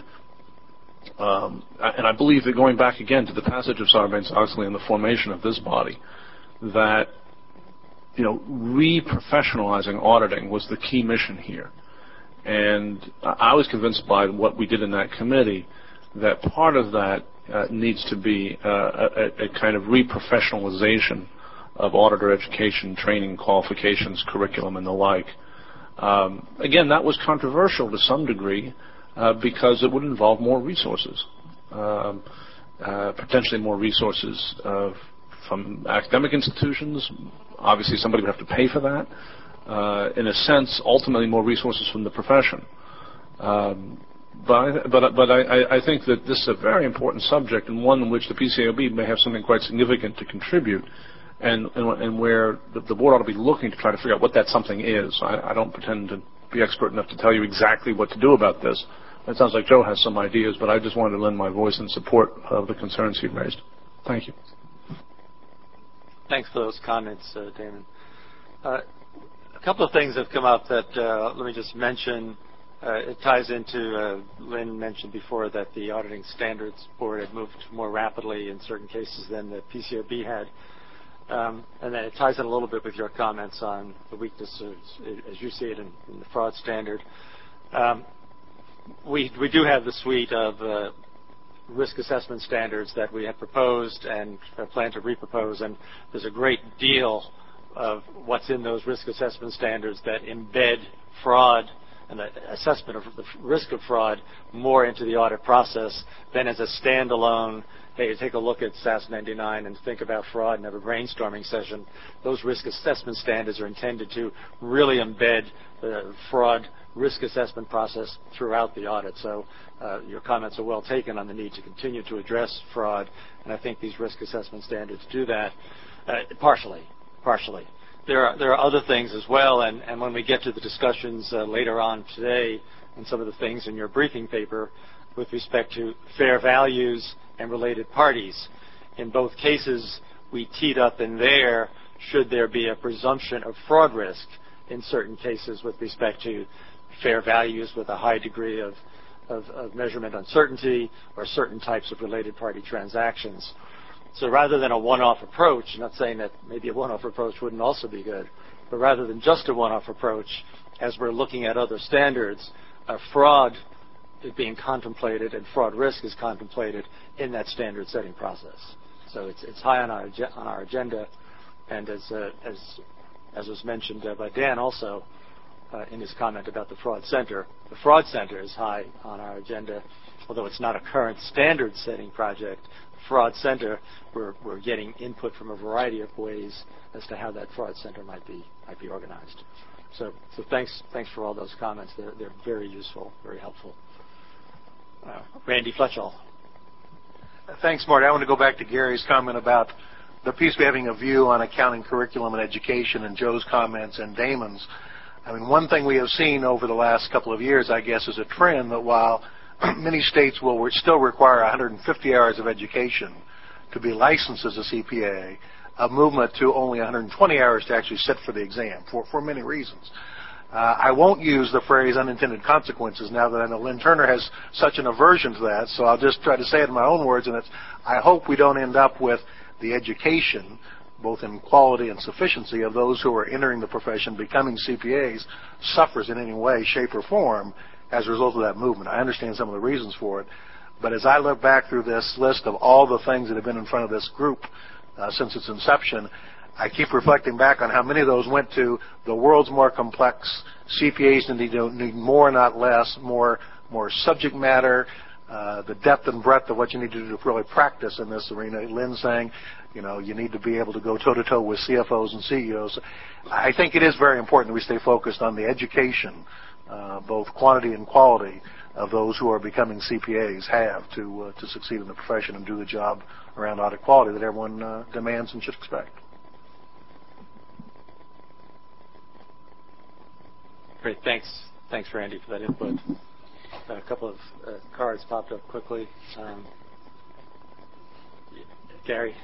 um, and I believe that going back again to the passage of Sarbanes-Oxley and the formation of this body, that, you know, re-professionalizing auditing was the key mission here. And I was convinced by what we did in that committee that part of that uh, needs to be uh, a, a kind of re-professionalization of auditor education, training, qualifications, curriculum, and the like. Um, again, that was controversial to some degree uh, because it would involve more resources, um, uh, potentially more resources uh, from academic institutions. Obviously, somebody would have to pay for that. Uh, in a sense, ultimately more resources from the profession. Um, but I, but, but I, I think that this is a very important subject and one in which the P C A O B may have something quite significant to contribute, and, and, and where the, the board ought to be looking to try to figure out what that something is. I, I don't pretend to be expert enough to tell you exactly what to do about this. It sounds like Joe has some ideas, but I just wanted to lend my voice in support of the concerns he raised. Thank you. Thanks for those comments, uh, Damon. Uh, A couple of things have come up that uh, let me just mention. Uh, it ties into, uh, Lynn mentioned before that the Auditing Standards Board had moved more rapidly in certain cases than the P C A O B had. Um, and then it ties in a little bit with your comments on the weaknesses, as you see it, in, in the fraud standard. Um, we, we do have the suite of uh, risk assessment standards that we have proposed and plan to repropose, and there's a great deal of what's in those risk assessment standards that embed fraud and the assessment of the risk of fraud more into the audit process than as a standalone, hey, take a look at S A S ninety-nine and think about fraud and have a brainstorming session. Those risk assessment standards are intended to really embed the fraud risk assessment process throughout the audit. So uh, your comments are well taken on the need to continue to address fraud, and I think these risk assessment standards do that uh, partially, partially. There are, there are other things as well, and, and when we get to the discussions uh, later on today and some of the things in your briefing paper with respect to fair values and related parties, in both cases we teed up in there, should there be a presumption of fraud risk in certain cases with respect to fair values with a high degree of, of, of measurement uncertainty or certain types of related party transactions. So rather than a one-off approach, I'm not saying that maybe a one-off approach wouldn't also be good, but rather than just a one-off approach, as we're looking at other standards, uh, fraud is being contemplated and fraud risk is contemplated in that standard setting process. So it's, it's high on our, on our agenda, and as, uh, as, as was mentioned uh, by Dan also, Uh, in his comment about the Fraud Center. The Fraud Center is high on our agenda, although it's not a current standard-setting project. Fraud Center, we're, we're getting input from a variety of ways as to how that Fraud Center might be might be organized. So, so thanks thanks for all those comments. They're, they're very useful, very helpful. Uh, Randy Fletchall. Thanks, Marty. I want to go back to Gary's comment about the piece having a view on accounting curriculum and education, and Joe's comments and Damon's. I mean, one thing we have seen over the last couple of years, I guess, is a trend that while many states will still require one hundred fifty hours of education to be licensed as a C P A, a movement to only one hundred twenty hours to actually sit for the exam for, for many reasons. Uh, I won't use the phrase unintended consequences now that I know Lynn Turner has such an aversion to that, so I'll just try to say it in my own words, and it's, I hope we don't end up with the education, both in quality and sufficiency, of those who are entering the profession, becoming C P As, suffers in any way, shape, or form as a result of that movement. I understand some of the reasons for it, but as I look back through this list of all the things that have been in front of this group uh, since its inception, I keep reflecting back on how many of those went to the world's more complex. C P As need, need more, not less, more, more subject matter, uh, the depth and breadth of what you need to do to really practice in this arena. Lynn saying, you know, you need to be able to go toe-to-toe with C F Os and C E Os. I think it is very important that we stay focused on the education, uh, both quantity and quality, of those who are becoming C P As have to uh, to succeed in the profession and do the job around audit quality that everyone uh, demands and should expect. Great, thanks. Thanks, Randy, for that input. A couple of uh, cards popped up quickly. Um, Gary.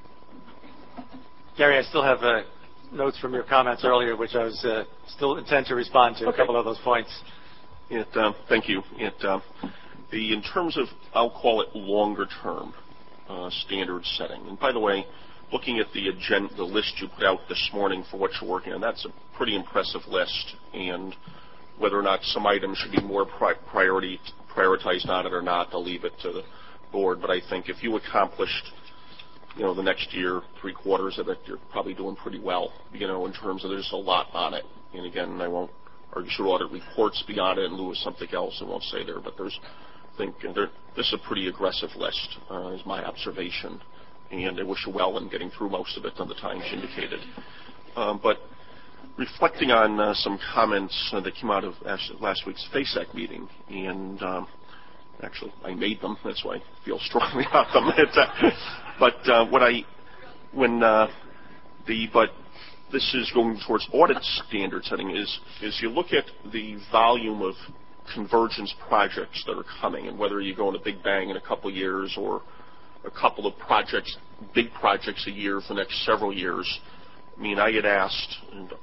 Gary, I still have uh, notes from your comments earlier, which I was uh, still intent to respond to, okay. A couple of those points. It, uh, thank you. It, uh, the, in terms of, I'll call it longer-term uh, standard setting. And by the way, looking at the agenda, the list you put out this morning for what you're working on, that's a pretty impressive list. And whether or not some items should be more pri- priority prioritized on it or not, I'll leave it to the board. But I think if you accomplished, you know, the next year, three quarters of it, you're probably doing pretty well, you know, in terms of there's a lot on it. And again, I won't, or you should audit reports beyond it in lieu of something else, I won't say there, but there's, I think, there, this is a pretty aggressive list, uh, is my observation. And I wish you well in getting through most of it on the times indicated. Um, but reflecting on uh, some comments uh, that came out of last week's FASEC meeting, and um, actually I made them, that's why I feel strongly about them. It, uh, but uh, what I, when uh, the, but this is going towards audit standard setting, is, is you look at the volume of convergence projects that are coming, and whether you go in a big bang in a couple of years or a couple of projects, big projects a year for the next several years. I mean, I had asked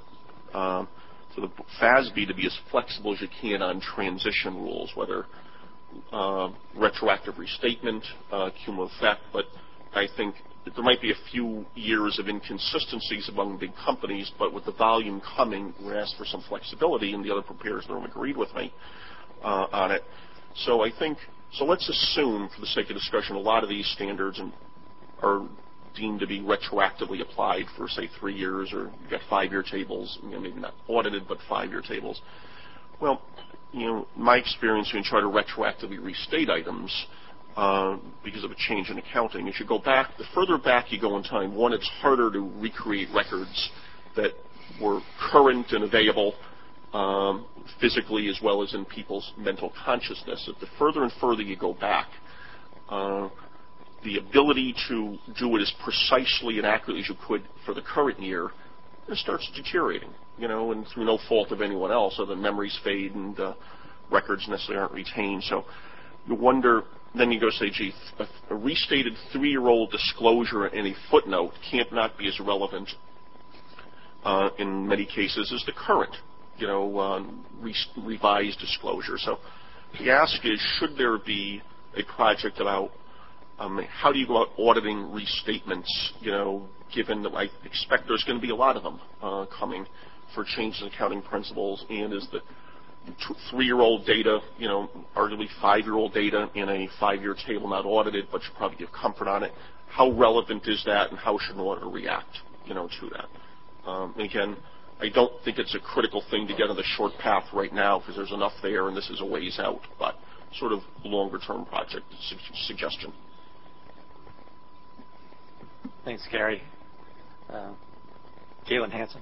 uh, for the F A S B to be as flexible as you can on transition rules, whether uh, retroactive restatement, uh, cumulative effect, but I think that there might be a few years of inconsistencies among big companies, but with the volume coming, we asked for some flexibility, and the other preparers in the room agreed with me uh, on it. So I think, so let's assume, for the sake of discussion, a lot of these standards are deemed to be retroactively applied for, say, three years, or you've got five-year tables, you know, maybe not audited, but five-year tables. Well, you know, my experience when you try to retroactively restate items uh, because of a change in accounting, as you go back, the further back you go in time, one, it's harder to recreate records that were current and available um, physically as well as in people's mental consciousness. That the further and further you go back, uh, the ability to do it as precisely and accurately as you could for the current year, it starts deteriorating, you know, and through no fault of anyone else, other than memories fade and uh, records necessarily aren't retained. So you wonder, then you go say, gee, a, a restated three-year-old disclosure in a footnote can't not be as relevant uh, in many cases as the current, you know, uh, re- revised disclosure. So the ask is, should there be a project about um, how do you go out auditing restatements, you know, given that I expect there's going to be a lot of them uh, coming for changes in accounting principles, and is the t- three-year-old data, you know, arguably five-year-old data in a five-year table not audited, but should probably give comfort on it. How relevant is that, and how should an auditor react, you know, to that? Um, and again, I don't think it's a critical thing to get on the short path right now because there's enough there, and this is a ways out, but sort of longer-term project su- suggestion. Thanks, Gary. Uh, Galen Hansen.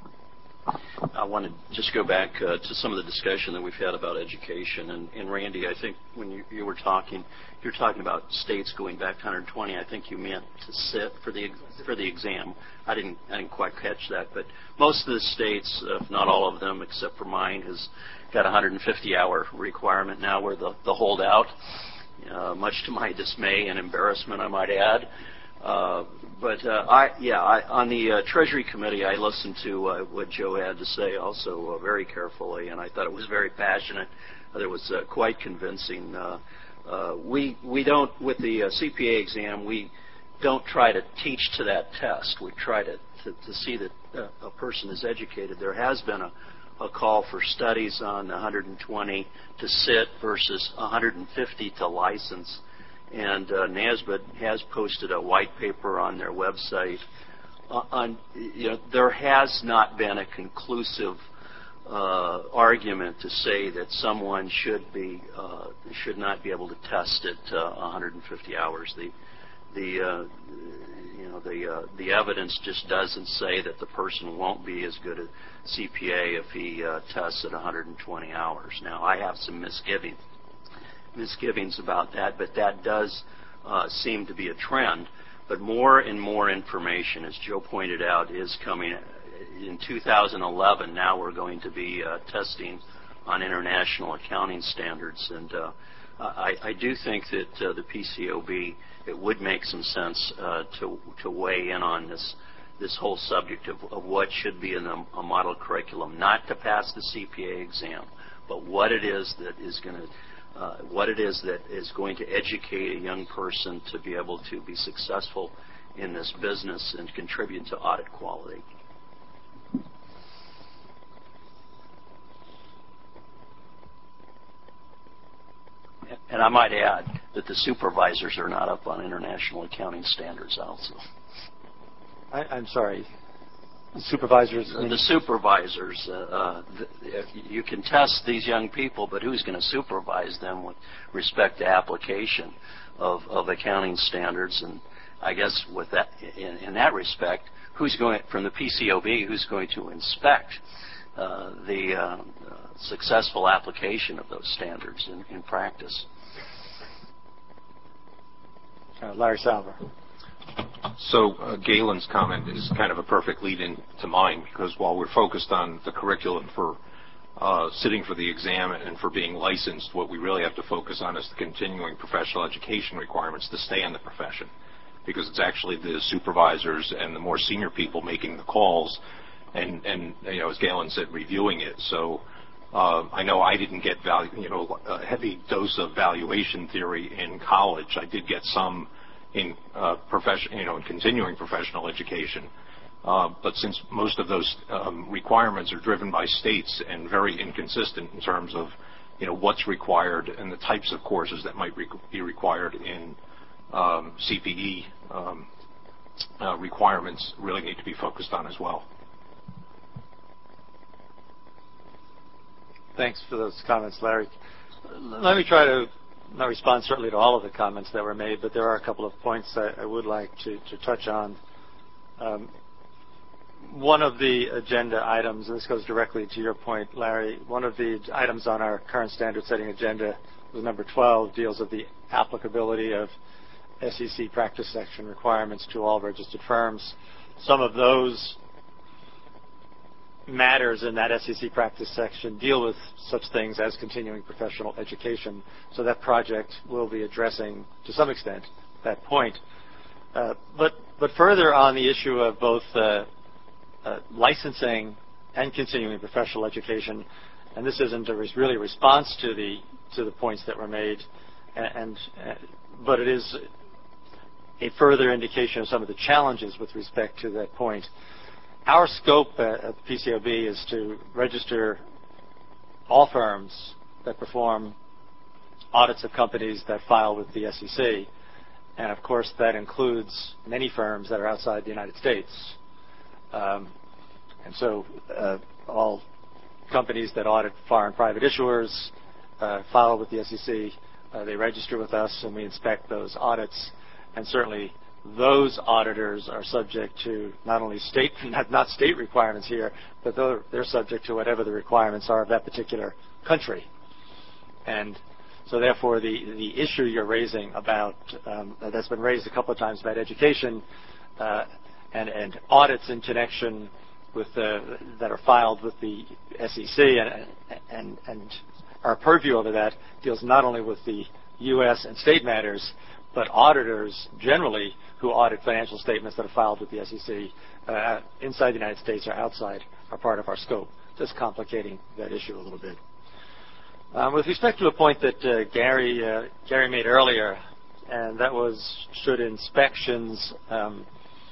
I want to just go back uh, to some of the discussion that we've had about education. And, and Randy, I think when you, you were talking, you're talking about states going back to one hundred twenty. I think you meant to sit for the for the exam. I didn't I didn't quite catch that, but most of the states, if not all of them, except for mine, has got a one hundred fifty hour requirement now. We're the the holdout, uh, much to my dismay and embarrassment, I might add. Uh, but uh, I, yeah, I, on the uh, Treasury Committee, I listened to uh, what Joe had to say also uh, very carefully, and I thought it was very passionate. Uh, it was uh, quite convincing. Uh, uh, we we don't with the uh, C P A exam, we don't try to teach to that test. We try to to, to see that uh, a person is educated. There has been a, a call for studies on one hundred twenty to sit versus one hundred fifty to license. And uh, NASBA has posted a white paper on their website. Uh, on, you know, there has not been a conclusive uh, argument to say that someone should be uh, should not be able to test at uh, one hundred fifty hours. The the uh, you know the uh, the evidence just doesn't say that the person won't be as good a C P A if he uh, tests at one hundred twenty hours. Now, I have some misgivings. misgivings about that, but that does uh, seem to be a trend. But more and more information, as Joe pointed out, is coming. In two thousand eleven, now we're going to be uh, testing on international accounting standards. And uh, I, I do think that uh, the P C O B, it would make some sense uh, to, to weigh in on this this whole subject of, of what should be in a, a model curriculum, not to pass the C P A exam, but what it is that is going to Uh, what it is that is going to educate a young person to be able to be successful in this business and contribute to audit quality. And I might add that the supervisors are not up on international accounting standards also. I, I'm sorry. The supervisors? The, the supervisors. Uh, uh, the, you can test these young people, but who's going to supervise them with respect to application of, of accounting standards? And I guess with that, in, in that respect, who's going from the P C O B? Who's going to inspect uh, the uh, uh, successful application of those standards in, in practice? Uh, Larry Salver. So uh, Galen's comment is kind of a perfect lead-in to mine, because while we're focused on the curriculum for uh, sitting for the exam and for being licensed, what we really have to focus on is the continuing professional education requirements to stay in the profession, because it's actually the supervisors and the more senior people making the calls and, and you know, as Galen said, reviewing it. So uh, I know I didn't get value, you know, a heavy dose of valuation theory in college. I did get some in uh, profession, you know, in continuing professional education. Uh, but since most of those um, requirements are driven by states and very inconsistent in terms of, you know, what's required and the types of courses that might re- be required in um, C P E um, uh, requirements really need to be focused on as well. Thanks for those comments, Larry. Let me try to not respond certainly to all of the comments that were made, but there are a couple of points I, I would like to, to touch on. Um, one of the agenda items, and this goes directly to your point, Larry, one of the items on our current standard-setting agenda was number twelve, deals with the applicability of S E C practice section requirements to all registered firms. Some of those matters in that S E C practice section deal with such things as continuing professional education. So that project will be addressing, to some extent, that point. Uh, but, but further on the issue of both uh, uh, licensing and continuing professional education, and this isn't a re- really response to the to the points that were made, and, and uh, but it is a further indication of some of the challenges with respect to that point. Our scope at the P C A B is to register all firms that perform audits of companies that file with the S E C. And, of course, that includes many firms that are outside the United States. Um, and so uh, all companies that audit foreign private issuers uh, file with the S E C. Uh, they register with us, and we inspect those audits. And certainly those auditors are subject to not only state, not, not state requirements here, but they're, they're subject to whatever the requirements are of that particular country. And so therefore the, the issue you're raising about, um, that's been raised a couple of times about education uh, and, and audits in connection with the, that are filed with the S E C and, and, and our purview over that deals not only with the U S and state matters, but auditors generally who audit financial statements that are filed with the S E C uh, inside the United States or outside are part of our scope, just complicating that issue a little bit. Um, with respect to a point that uh, Gary uh, Gary made earlier, and that was should inspections um,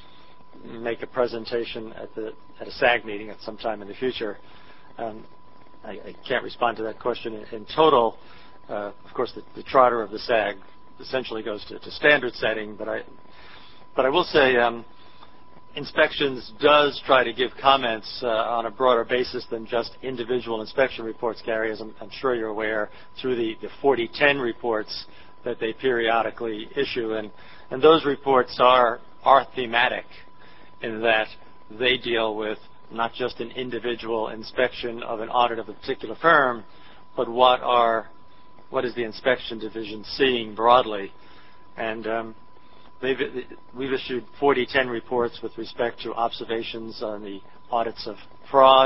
make a presentation at the at a SAG meeting at some time in the future. Um, I, I can't respond to that question in, in total. Uh, of course, the, the charter of the SAG essentially goes to, to standard setting, but I but I will say um, inspections does try to give comments uh, on a broader basis than just individual inspection reports, Gary, as I'm, I'm sure you're aware, through the, the forty ten reports that they periodically issue. And, and those reports are, are thematic in that they deal with not just an individual inspection of an audit of a particular firm, but what are what is the inspection division seeing broadly. And um, They've, we've issued forty ten reports with respect to observations on the audits of fraud.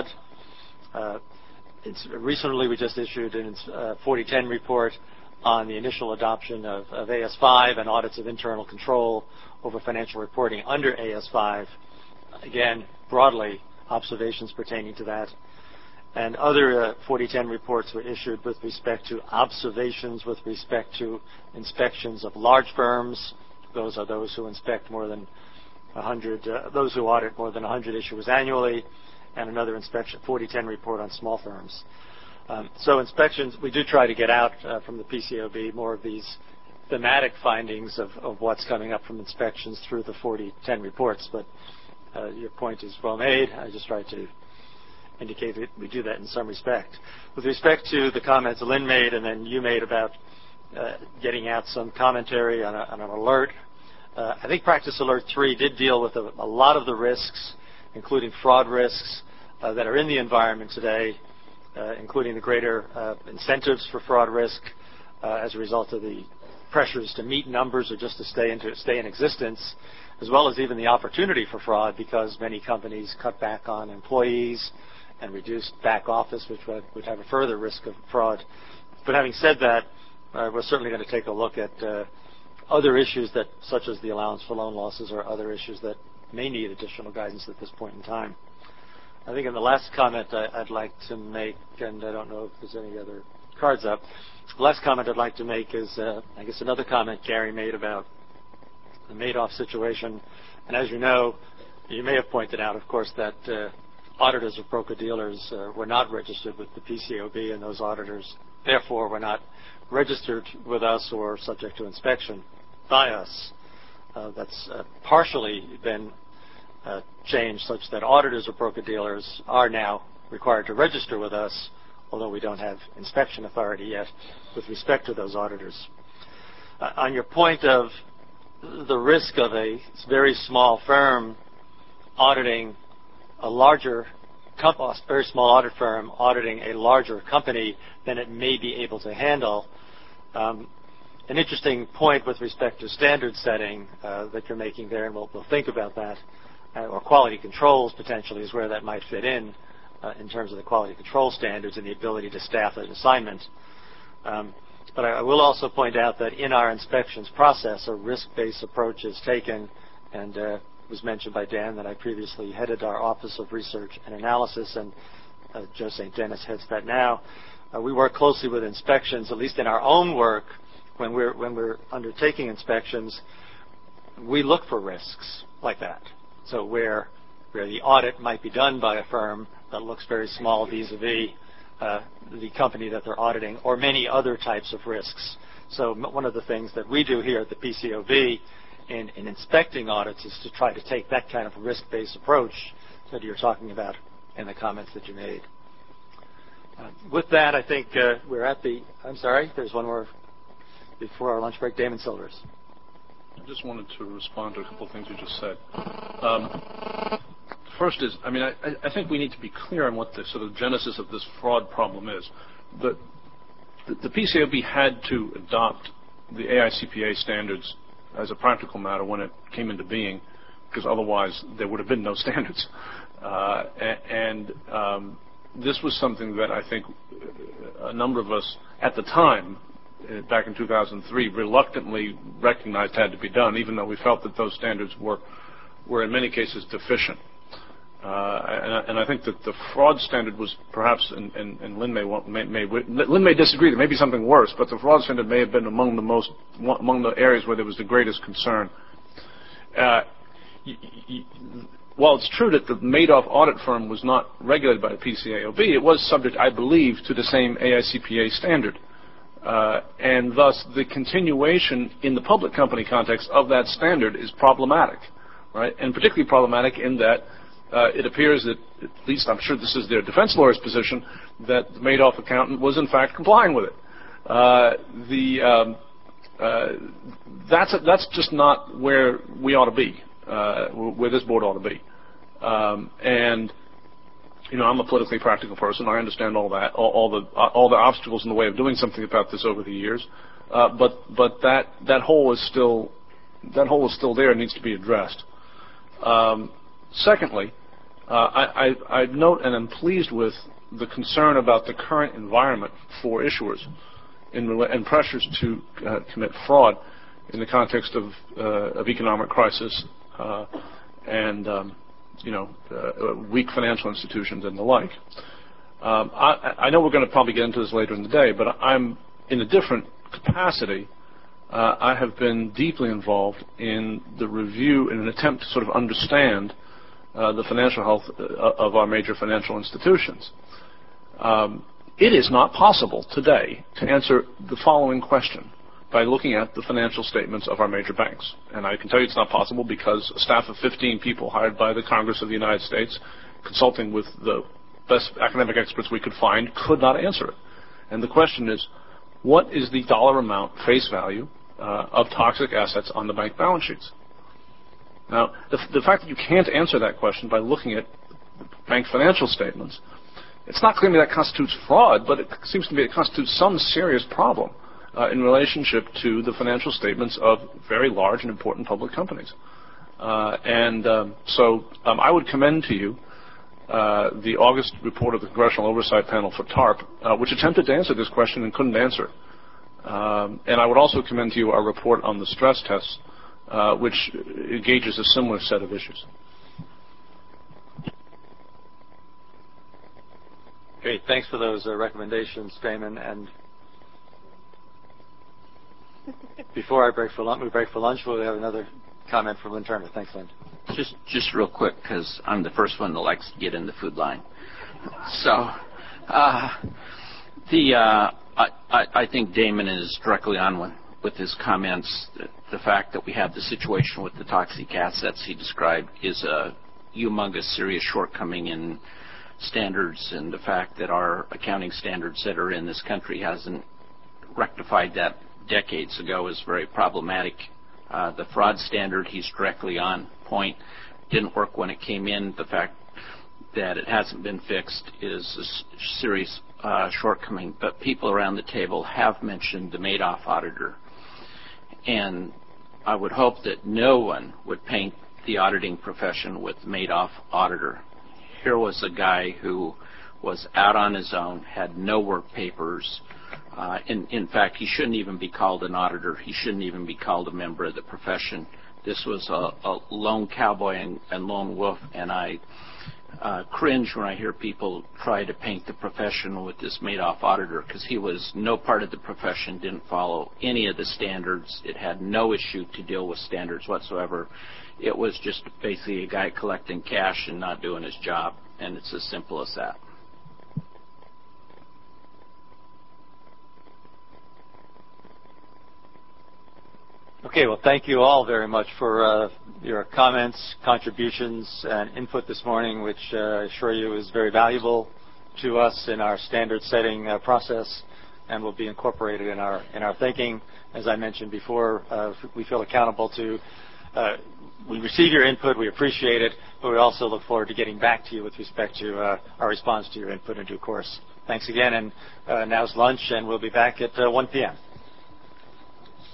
Uh, it's, recently, we just issued a uh, forty ten report on the initial adoption of, of A S five and audits of internal control over financial reporting under A S five. Again, broadly, observations pertaining to that. And other uh, forty ten reports were issued with respect to observations with respect to inspections of large firms. Those are those who inspect more than one hundred, uh, those who audit more than one hundred issuers annually, and another inspection, forty ten report on small firms. Um, so inspections, we do try to get out uh, from the P C A B more of these thematic findings of, of what's coming up from inspections through the forty ten reports, but uh, your point is well made. I just tried to indicate that we do that in some respect. With respect to the comments Lynn made and then you made about Uh, getting out some commentary on, a, on an alert. Uh, I think Practice Alert three did deal with a, a lot of the risks, including fraud risks uh, that are in the environment today, uh, including the greater uh, incentives for fraud risk uh, as a result of the pressures to meet numbers or just to stay, into, stay in existence, as well as even the opportunity for fraud because many companies cut back on employees and reduced back office, which would, would have a further risk of fraud. But having said that, Uh, we're certainly going to take a look at uh, other issues that, such as the allowance for loan losses or other issues that may need additional guidance at this point in time. I think in the last comment I, I'd like to make, and I don't know if there's any other cards up, the last comment I'd like to make is, uh, I guess, another comment Gary made about the Madoff situation. And as you know, you may have pointed out, of course, that uh, auditors of broker-dealers uh, were not registered with the P C A B, and those auditors, therefore, were not registered with us or subject to inspection by us. Uh, that's uh, partially been uh, changed such that auditors of broker-dealers are now required to register with us, although we don't have inspection authority yet with respect to those auditors. Uh, on your point of the risk of a very small firm auditing a larger, comp- a very small audit firm auditing a larger company than it may be able to handle. Um, an interesting point with respect to standard setting uh, that you're making there, and we'll, we'll think about that, uh, or quality controls potentially is where that might fit in uh, in terms of the quality control standards and the ability to staff an assignment. Um, but I, I will also point out that in our inspections process, a risk-based approach is taken, and uh, was mentioned by Dan that I previously headed our Office of Research and Analysis, and uh, Joe Saint Dennis heads that now. Uh, we work closely with inspections, at least in our own work. When we're when we're undertaking inspections, we look for risks like that. So where where the audit might be done by a firm that looks very small vis-a-vis uh, the company that they're auditing, or many other types of risks. So m- one of the things that we do here at the P C O B in, in inspecting audits is to try to take that kind of risk-based approach that you're talking about in the comments that you made. Uh, with that, I think uh, we're at the. I'm sorry. There's one more. Before our lunch break, Damon Silvers. I just wanted to respond to a couple of things you just said. Um, first is, I mean, I, I think we need to be clear on what the sort of genesis of this fraud problem is. The, the, the P C A O B had to adopt the A I C P A standards as a practical matter when it came into being, because otherwise there would have been no standards. Uh, and um, this was something that I think a number of us at the time, back in two thousand three, reluctantly recognized had to be done, even though we felt that those standards were, were in many cases deficient. Uh, and, and I think that the fraud standard was perhaps, and, and, and Lynn may, want, may, may Lynn may disagree. There may be something worse, but the fraud standard may have been among the most among the areas where there was the greatest concern. Uh, y y while it's true that the Madoff audit firm was not regulated by the P C A O B, it was subject, I believe, to the same A I C P A standard. Uh, and thus, the continuation in the public company context of that standard is problematic, right? And particularly problematic in that uh, it appears that, at least I'm sure this is their defense lawyer's position, that the Madoff accountant was in fact complying with it. Uh, the um, uh, that's a, that's just not where we ought to be, uh, where this board ought to be, um, and. You know, I'm a politically practical person. I understand all that, all, all the all the obstacles in the way of doing something about this over the years. Uh, but but that that hole is still that hole is still there and needs to be addressed. Um, secondly, uh, I, I I note and am pleased with the concern about the current environment for issuers in, and pressures to uh, commit fraud in the context of uh, of economic crisis uh, and. Um, you know, uh, weak financial institutions and the like. Um, I, I know we're going to probably get into this later in the day, but I'm in a different capacity. Uh, I have been deeply involved in the review in an attempt to sort of understand uh, the financial health of our major financial institutions. Um, it is not possible today to answer the following question by looking at the financial statements of our major banks. And I can tell you it's not possible because a staff of fifteen people hired by the Congress of the United States, consulting with the best academic experts we could find, could not answer it. And the question is, what is the dollar amount, face value, uh, of toxic assets on the bank balance sheets? Now, the, the fact that you can't answer that question by looking at bank financial statements, it's not clear to me that constitutes fraud, but it seems to me it constitutes some serious problem Uh, in relationship to the financial statements of very large and important public companies. Uh, and um, so um, I would commend to you uh, the August report of the Congressional Oversight Panel for TARP, uh, which attempted to answer this question and couldn't answer it. Um, and I would also commend to you our report on the stress tests, uh, which engages a similar set of issues. Great. Thanks for those uh, recommendations, Damon. And before I break for lunch, we break for lunch, we'll have another comment from Lynn Turner. Thanks, Lynn. Just, just real quick, because I'm the first one that likes to get in the food line. So, uh, the uh, I, I, I think Damon is directly on with, with his comments. The, the fact that we have the situation with the toxic assets he described is a humongous, serious shortcoming in standards, and the fact that our accounting standards that are in this country hasn't rectified that decades ago is very problematic. Uh, the fraud standard, he's directly on point, didn't work when it came in. The fact that it hasn't been fixed is a s- serious uh, shortcoming, but people around the table have mentioned the Madoff auditor. And I would hope that no one would paint the auditing profession with Madoff auditor. Here was a guy who was out on his own, had no work papers. Uh, in, in fact, he shouldn't even be called an auditor. He shouldn't even be called a member of the profession. This was a, a lone cowboy and, and lone wolf, and I uh, cringe when I hear people try to paint the profession with this Madoff auditor, because he was no part of the profession, didn't follow any of the standards. It had no issue to deal with standards whatsoever. It was just basically a guy collecting cash and not doing his job, and it's as simple as that. Okay, well, thank you all very much for uh, your comments, contributions, and input this morning, which uh, I assure you is very valuable to us in our standard setting uh, process and will be incorporated in our in our thinking. As I mentioned before, uh, we feel accountable to, uh, we receive your input, we appreciate it, but we also look forward to getting back to you with respect to uh, our response to your input in due course. Thanks again, and uh, now's lunch, and we'll be back at uh, one p.m.